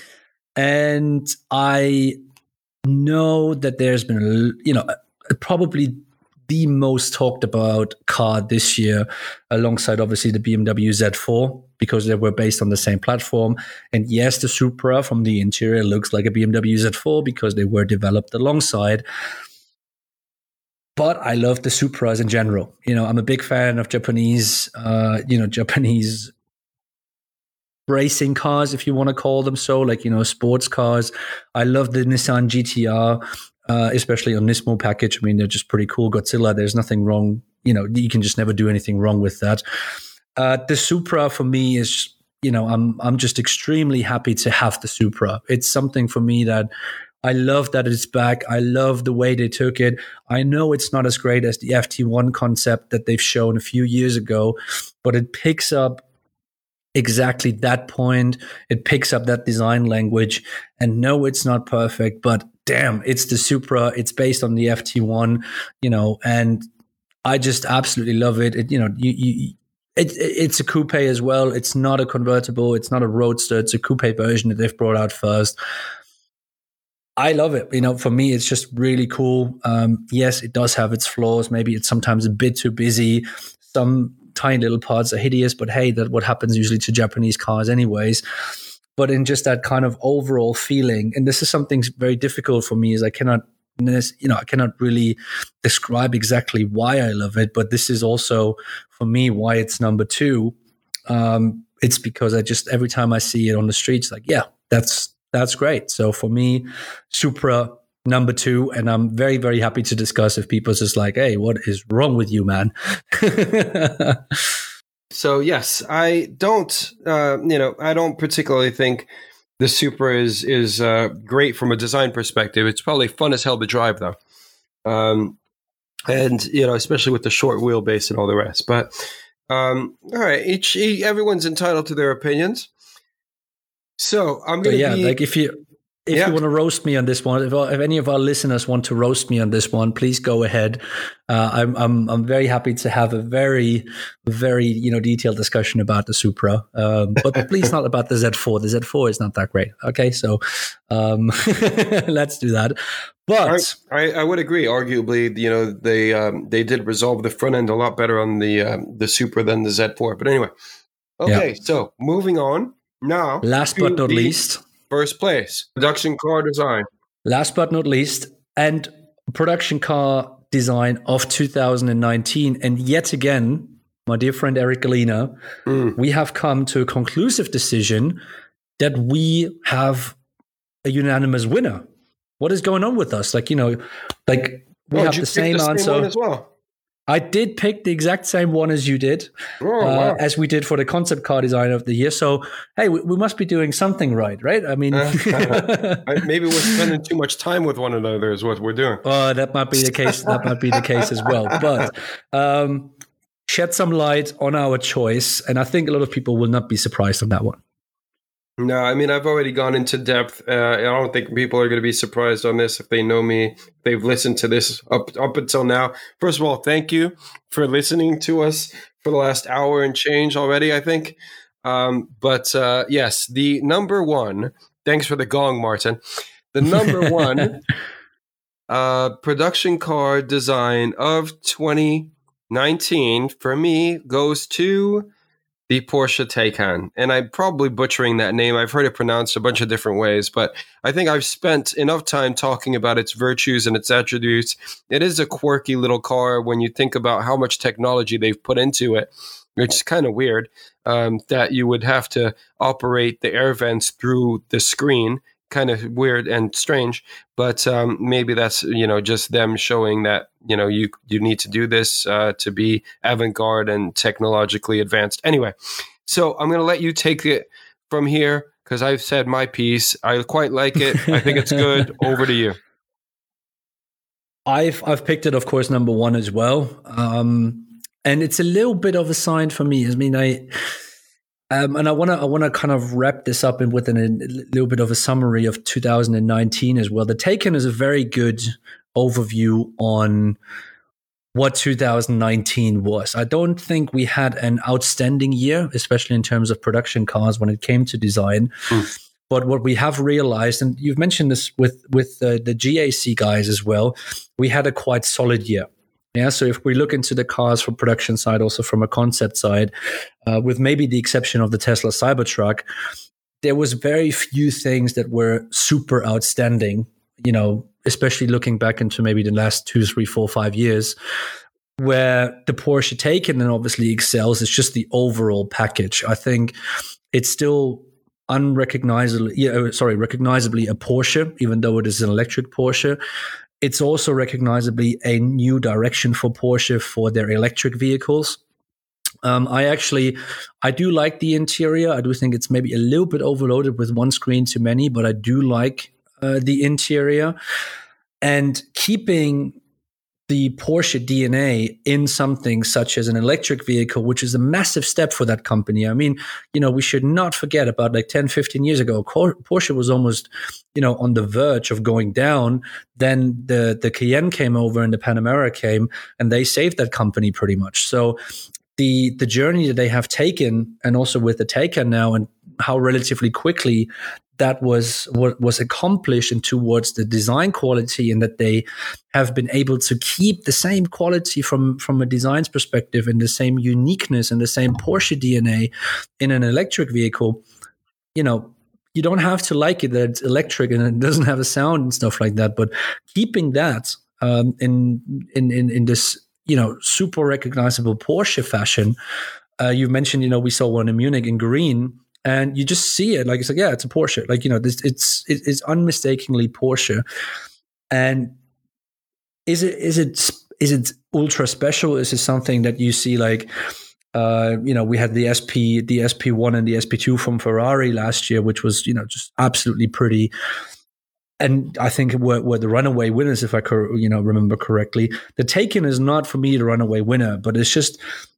And I know that there's been you know probably the most talked about car this year, alongside obviously the B M W Z four, because they were based on the same platform. And yes, the Supra from the interior looks like a B M W Z four because they were developed alongside. But I love the Supras in general. You know, I'm a big fan of Japanese, uh, you know, Japanese racing cars, if you want to call them so, like, you know, sports cars. I love the Nissan G T R. Uh, especially on Nismo package. I mean, they're just pretty cool. Godzilla, there's nothing wrong. You know, you can just never do anything wrong with that. Uh, the Supra for me is, you know, I'm I'm just extremely happy to have the Supra. It's something for me that I love that it's back. I love the way they took it. I know it's not as great as the F T one concept that they've shown a few years ago, but it picks up exactly that point. It picks up that design language. And no, it's not perfect, but damn, it's the Supra. It's based on the F T one, you know, and I just absolutely love it. It you know, you, you, it, it's a coupe as well. It's not a convertible. It's not a roadster. It's a coupe version that they've brought out first. I love it. You know, for me, it's just really cool. Um, yes, it does have its flaws. Maybe it's sometimes a bit too busy. Some tiny little parts are hideous, but hey, that's what happens usually to Japanese cars anyways. but in just that kind of overall feeling. And this is something very difficult for me, is I cannot, you know, I cannot really describe exactly why I love it, but this is also for me why it's number two. Um, it's because I just, every time I see it on the streets, like, yeah, that's, that's great. So for me, Supra, number two, and I'm very, very happy to discuss if people just like, hey, what is wrong with you, man? So yes, I don't, uh, you know, I don't particularly think the Supra is is uh, great from a design perspective. It's probably fun as hell to drive, though, um, and you know, especially with the short wheelbase and all the rest. But um, all right, each, each everyone's entitled to their opinions. So I'm going to yeah, be like if you. If yeah. you want to roast me on this one, if, if any of our listeners want to roast me on this one, please go ahead. Uh, I'm I'm I'm very happy to have a very very you know detailed discussion about the Supra, um, but please not about the Z four. The Z four is not that great. Okay, so um, let's do that. But I, I would agree. Arguably, you know, they um, they did resolve the front end a lot better on the um, the Supra than the Z four. But anyway, okay. Yeah. So moving on now. Last but not least. First place, production car design. Last but not least, and production car design of two thousand nineteen. And yet again, my dear friend Eric Galina, mm. we have come to a conclusive decision that we have a unanimous winner. What is going on with us? Like, you know, like we oh, have the same the answer. Same one as well? I did pick the exact same one as you did, oh, uh, wow. as we did for the concept car design of the year. So, hey, we, we must be doing something right, right? I mean, uh, maybe we're spending too much time with one another is what we're doing. Oh, that might be the case. That might be the case as well. But um, shed some light on our choice, and I think a lot of people will not be surprised on that one. No, I mean, I've already gone into depth. Uh, I don't think people are going to be surprised on this if they know me. They've listened to this up up until now. First of all, thank you for listening to us for the last hour and change already, I think. Um, but uh, yes, the number one, thanks for the gong, Martin. The number one uh, production car design of twenty nineteen for me goes to the Porsche Taycan. And I'm probably butchering that name. I've heard it pronounced a bunch of different ways, but I think I've spent enough time talking about its virtues and its attributes. It is a quirky little car when you think about how much technology they've put into it. It's kind of weird um, that you would have to operate the air vents through the screen. Kind of weird and strange, but um, maybe that's, you know, just them showing that, you know, you you need to do this uh, to be avant-garde and technologically advanced. Anyway, so I'm going to let you take it from here because I've said my piece. I quite like it. I think it's good. Over to you. I've I've picked it, of course, number one as well, um, and it's a little bit of a sign for me. I mean, I. Um, and I want to I want to kind of wrap this up in with an, a little bit of a summary of two thousand nineteen as well. The Taycan is a very good overview on what two thousand nineteen was. I don't think we had an outstanding year, especially in terms of production cars when it came to design. Mm. But what we have realized, and you've mentioned this with with uh, the G A C guys as well, we had a quite solid year. Yeah, so if we look into the cars from production side, also from a concept side, uh, with maybe the exception of the Tesla Cybertruck, there was very few things that were super outstanding, you know, especially looking back into maybe the last two, three, four, five years, where the Porsche Taycan then obviously excels. It's just the overall package. I think it's still unrecognizably, yeah, sorry, recognizably a Porsche, even though it is an electric Porsche. It's also recognizably a new direction for Porsche for their electric vehicles. Um, I actually, I do like the interior. I do think it's maybe a little bit overloaded with one screen too many, but I do like uh, the interior. And keeping the Porsche D N A in something such as an electric vehicle, which is a massive step for that company. I mean, you know, we should not forget about like ten, fifteen years ago, Porsche was almost, you know, on the verge of going down. Then the, the Cayenne came over and the Panamera came and they saved that company pretty much. So the, the journey that they have taken, and also with the Taycan now, and how relatively quickly that was what was accomplished and towards the design quality, and that they have been able to keep the same quality from, from a design's perspective and the same uniqueness and the same Porsche D N A in an electric vehicle, you know, you don't have to like it that it's electric and it doesn't have a sound and stuff like that. But keeping that um, in in in in this, you know, super recognizable Porsche fashion. Uh, you mentioned, you know, we saw one in Munich in green, and you just see it like it's like, yeah, it's a Porsche. Like, you know, this it's it's unmistakably Porsche. And is it is it is it ultra special? Is it something that you see like, uh, you know, we had the S P the S P one and the S P two from Ferrari last year, which was, you know, just absolutely pretty. And I think were, were the runaway winners, if I cor- you know remember correctly. The Taycan is not for me the runaway winner, but it's just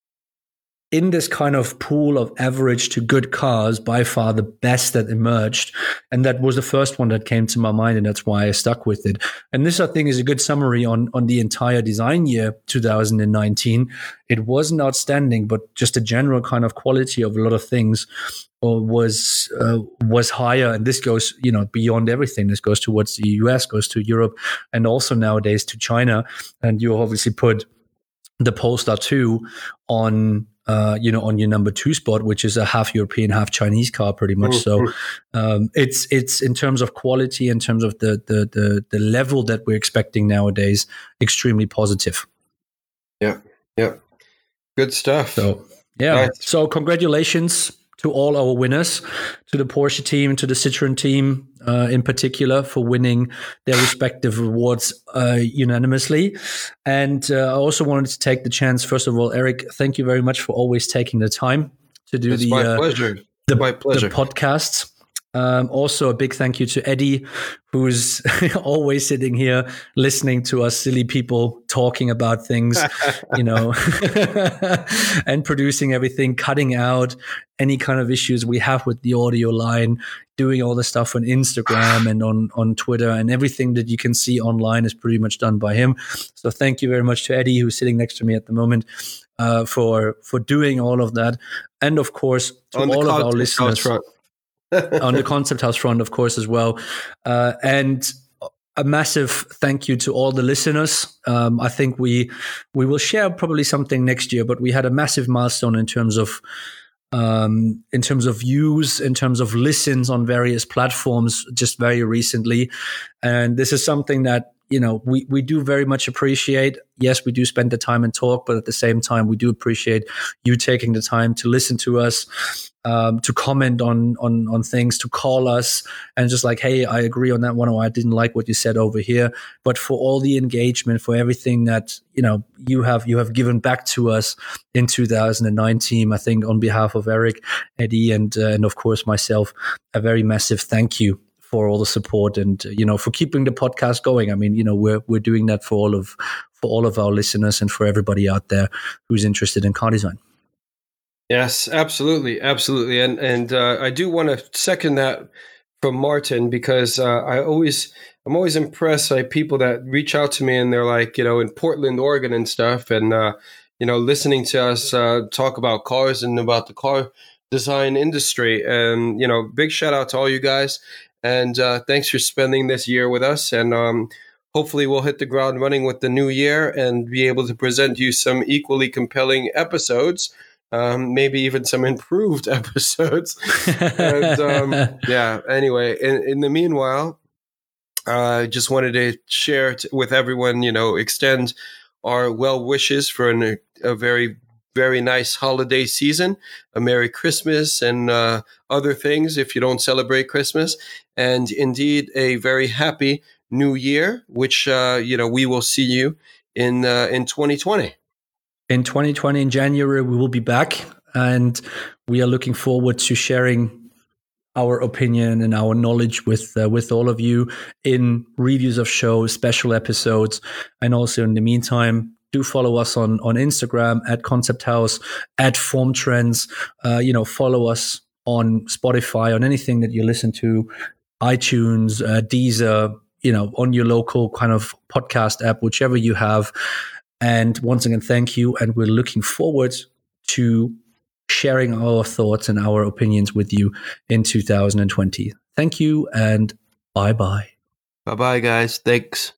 in this kind of pool of average to good cars, by far the best that emerged. And that was the first one that came to my mind, and that's why I stuck with it. And this, I think, is a good summary on, on the entire design year, two thousand nineteen. It wasn't outstanding, but just a general kind of quality of a lot of things or was uh, was higher. And this goes, you know, beyond everything. This goes towards the U S, goes to Europe, and also nowadays to China. And you obviously put the Polestar two on Uh, you know, on your number two spot, which is a half European, half Chinese car, pretty much. So um, it's it's in terms of quality, in terms of the, the the the level that we're expecting nowadays, extremely positive. Yeah, yeah, good stuff. So yeah, nice. So congratulations to all our winners, to the Porsche team, to the Citroen team uh, in particular for winning their respective awards uh, unanimously. And uh, I also wanted to take the chance, first of all, Eric, thank you very much for always taking the time to do it's the, my uh, pleasure. the, my pleasure. the podcasts. Um, also, a big thank you to Eddie, who's always sitting here listening to us silly people talking about things, you know, and producing everything, cutting out any kind of issues we have with the audio line, doing all the stuff on Instagram and on, on Twitter, and everything that you can see online is pretty much done by him. So thank you very much to Eddie, who's sitting next to me at the moment, uh, for for doing all of that. And of course, to on all of our listeners. On the Concept House front, of course, as well. Uh, and a massive thank you to all the listeners. Um, I think we we will share probably something next year, but we had a massive milestone in terms of um, in terms of views, in terms of listens on various platforms just very recently. And this is something that, you know, we, we do very much appreciate. Yes, we do spend the time and talk, but at the same time, we do appreciate you taking the time to listen to us, um, to comment on, on, on things, to call us and just like, hey, I agree on that one, or I didn't like what you said over here. But for all the engagement, for everything that, you know, you have, you have given back to us in two thousand nineteen, I think on behalf of Eric, Eddie, and, uh, and of course myself, a very massive thank you for all the support and, you know, for keeping the podcast going. I mean, you know, we're we're doing that for all of for all of our listeners and for everybody out there who's interested in car design. Yes, absolutely, absolutely, and and uh, I do want to second that from Martin, because uh, I always I'm always impressed by people that reach out to me and they're like, you know, in Portland, Oregon, and stuff, and uh, you know, listening to us uh, talk about cars and about the car design industry, and you know, big shout out to all you guys. And uh, thanks for spending this year with us. And um, hopefully we'll hit the ground running with the new year and be able to present you some equally compelling episodes, um, maybe even some improved episodes. and um, yeah, anyway, in, in the meanwhile, I uh, just wanted to share t- with everyone, you know, extend our well wishes for an, a very very nice holiday season, a Merry Christmas and uh, other things if you don't celebrate Christmas, and indeed a very happy new year, which, uh, you know, we will see you in uh, in twenty twenty. In twenty twenty, in January, we will be back, and we are looking forward to sharing our opinion and our knowledge with uh, with all of you in reviews of shows, special episodes, and also in the meantime, do follow us on, on Instagram at Concept House, at Form Trends. Uh, you know, follow us on Spotify, on anything that you listen to, iTunes, uh, Deezer, you know, on your local kind of podcast app, whichever you have. And once again, thank you. And we're looking forward to sharing our thoughts and our opinions with you in two thousand twenty. Thank you and bye-bye. Bye-bye, guys. Thanks.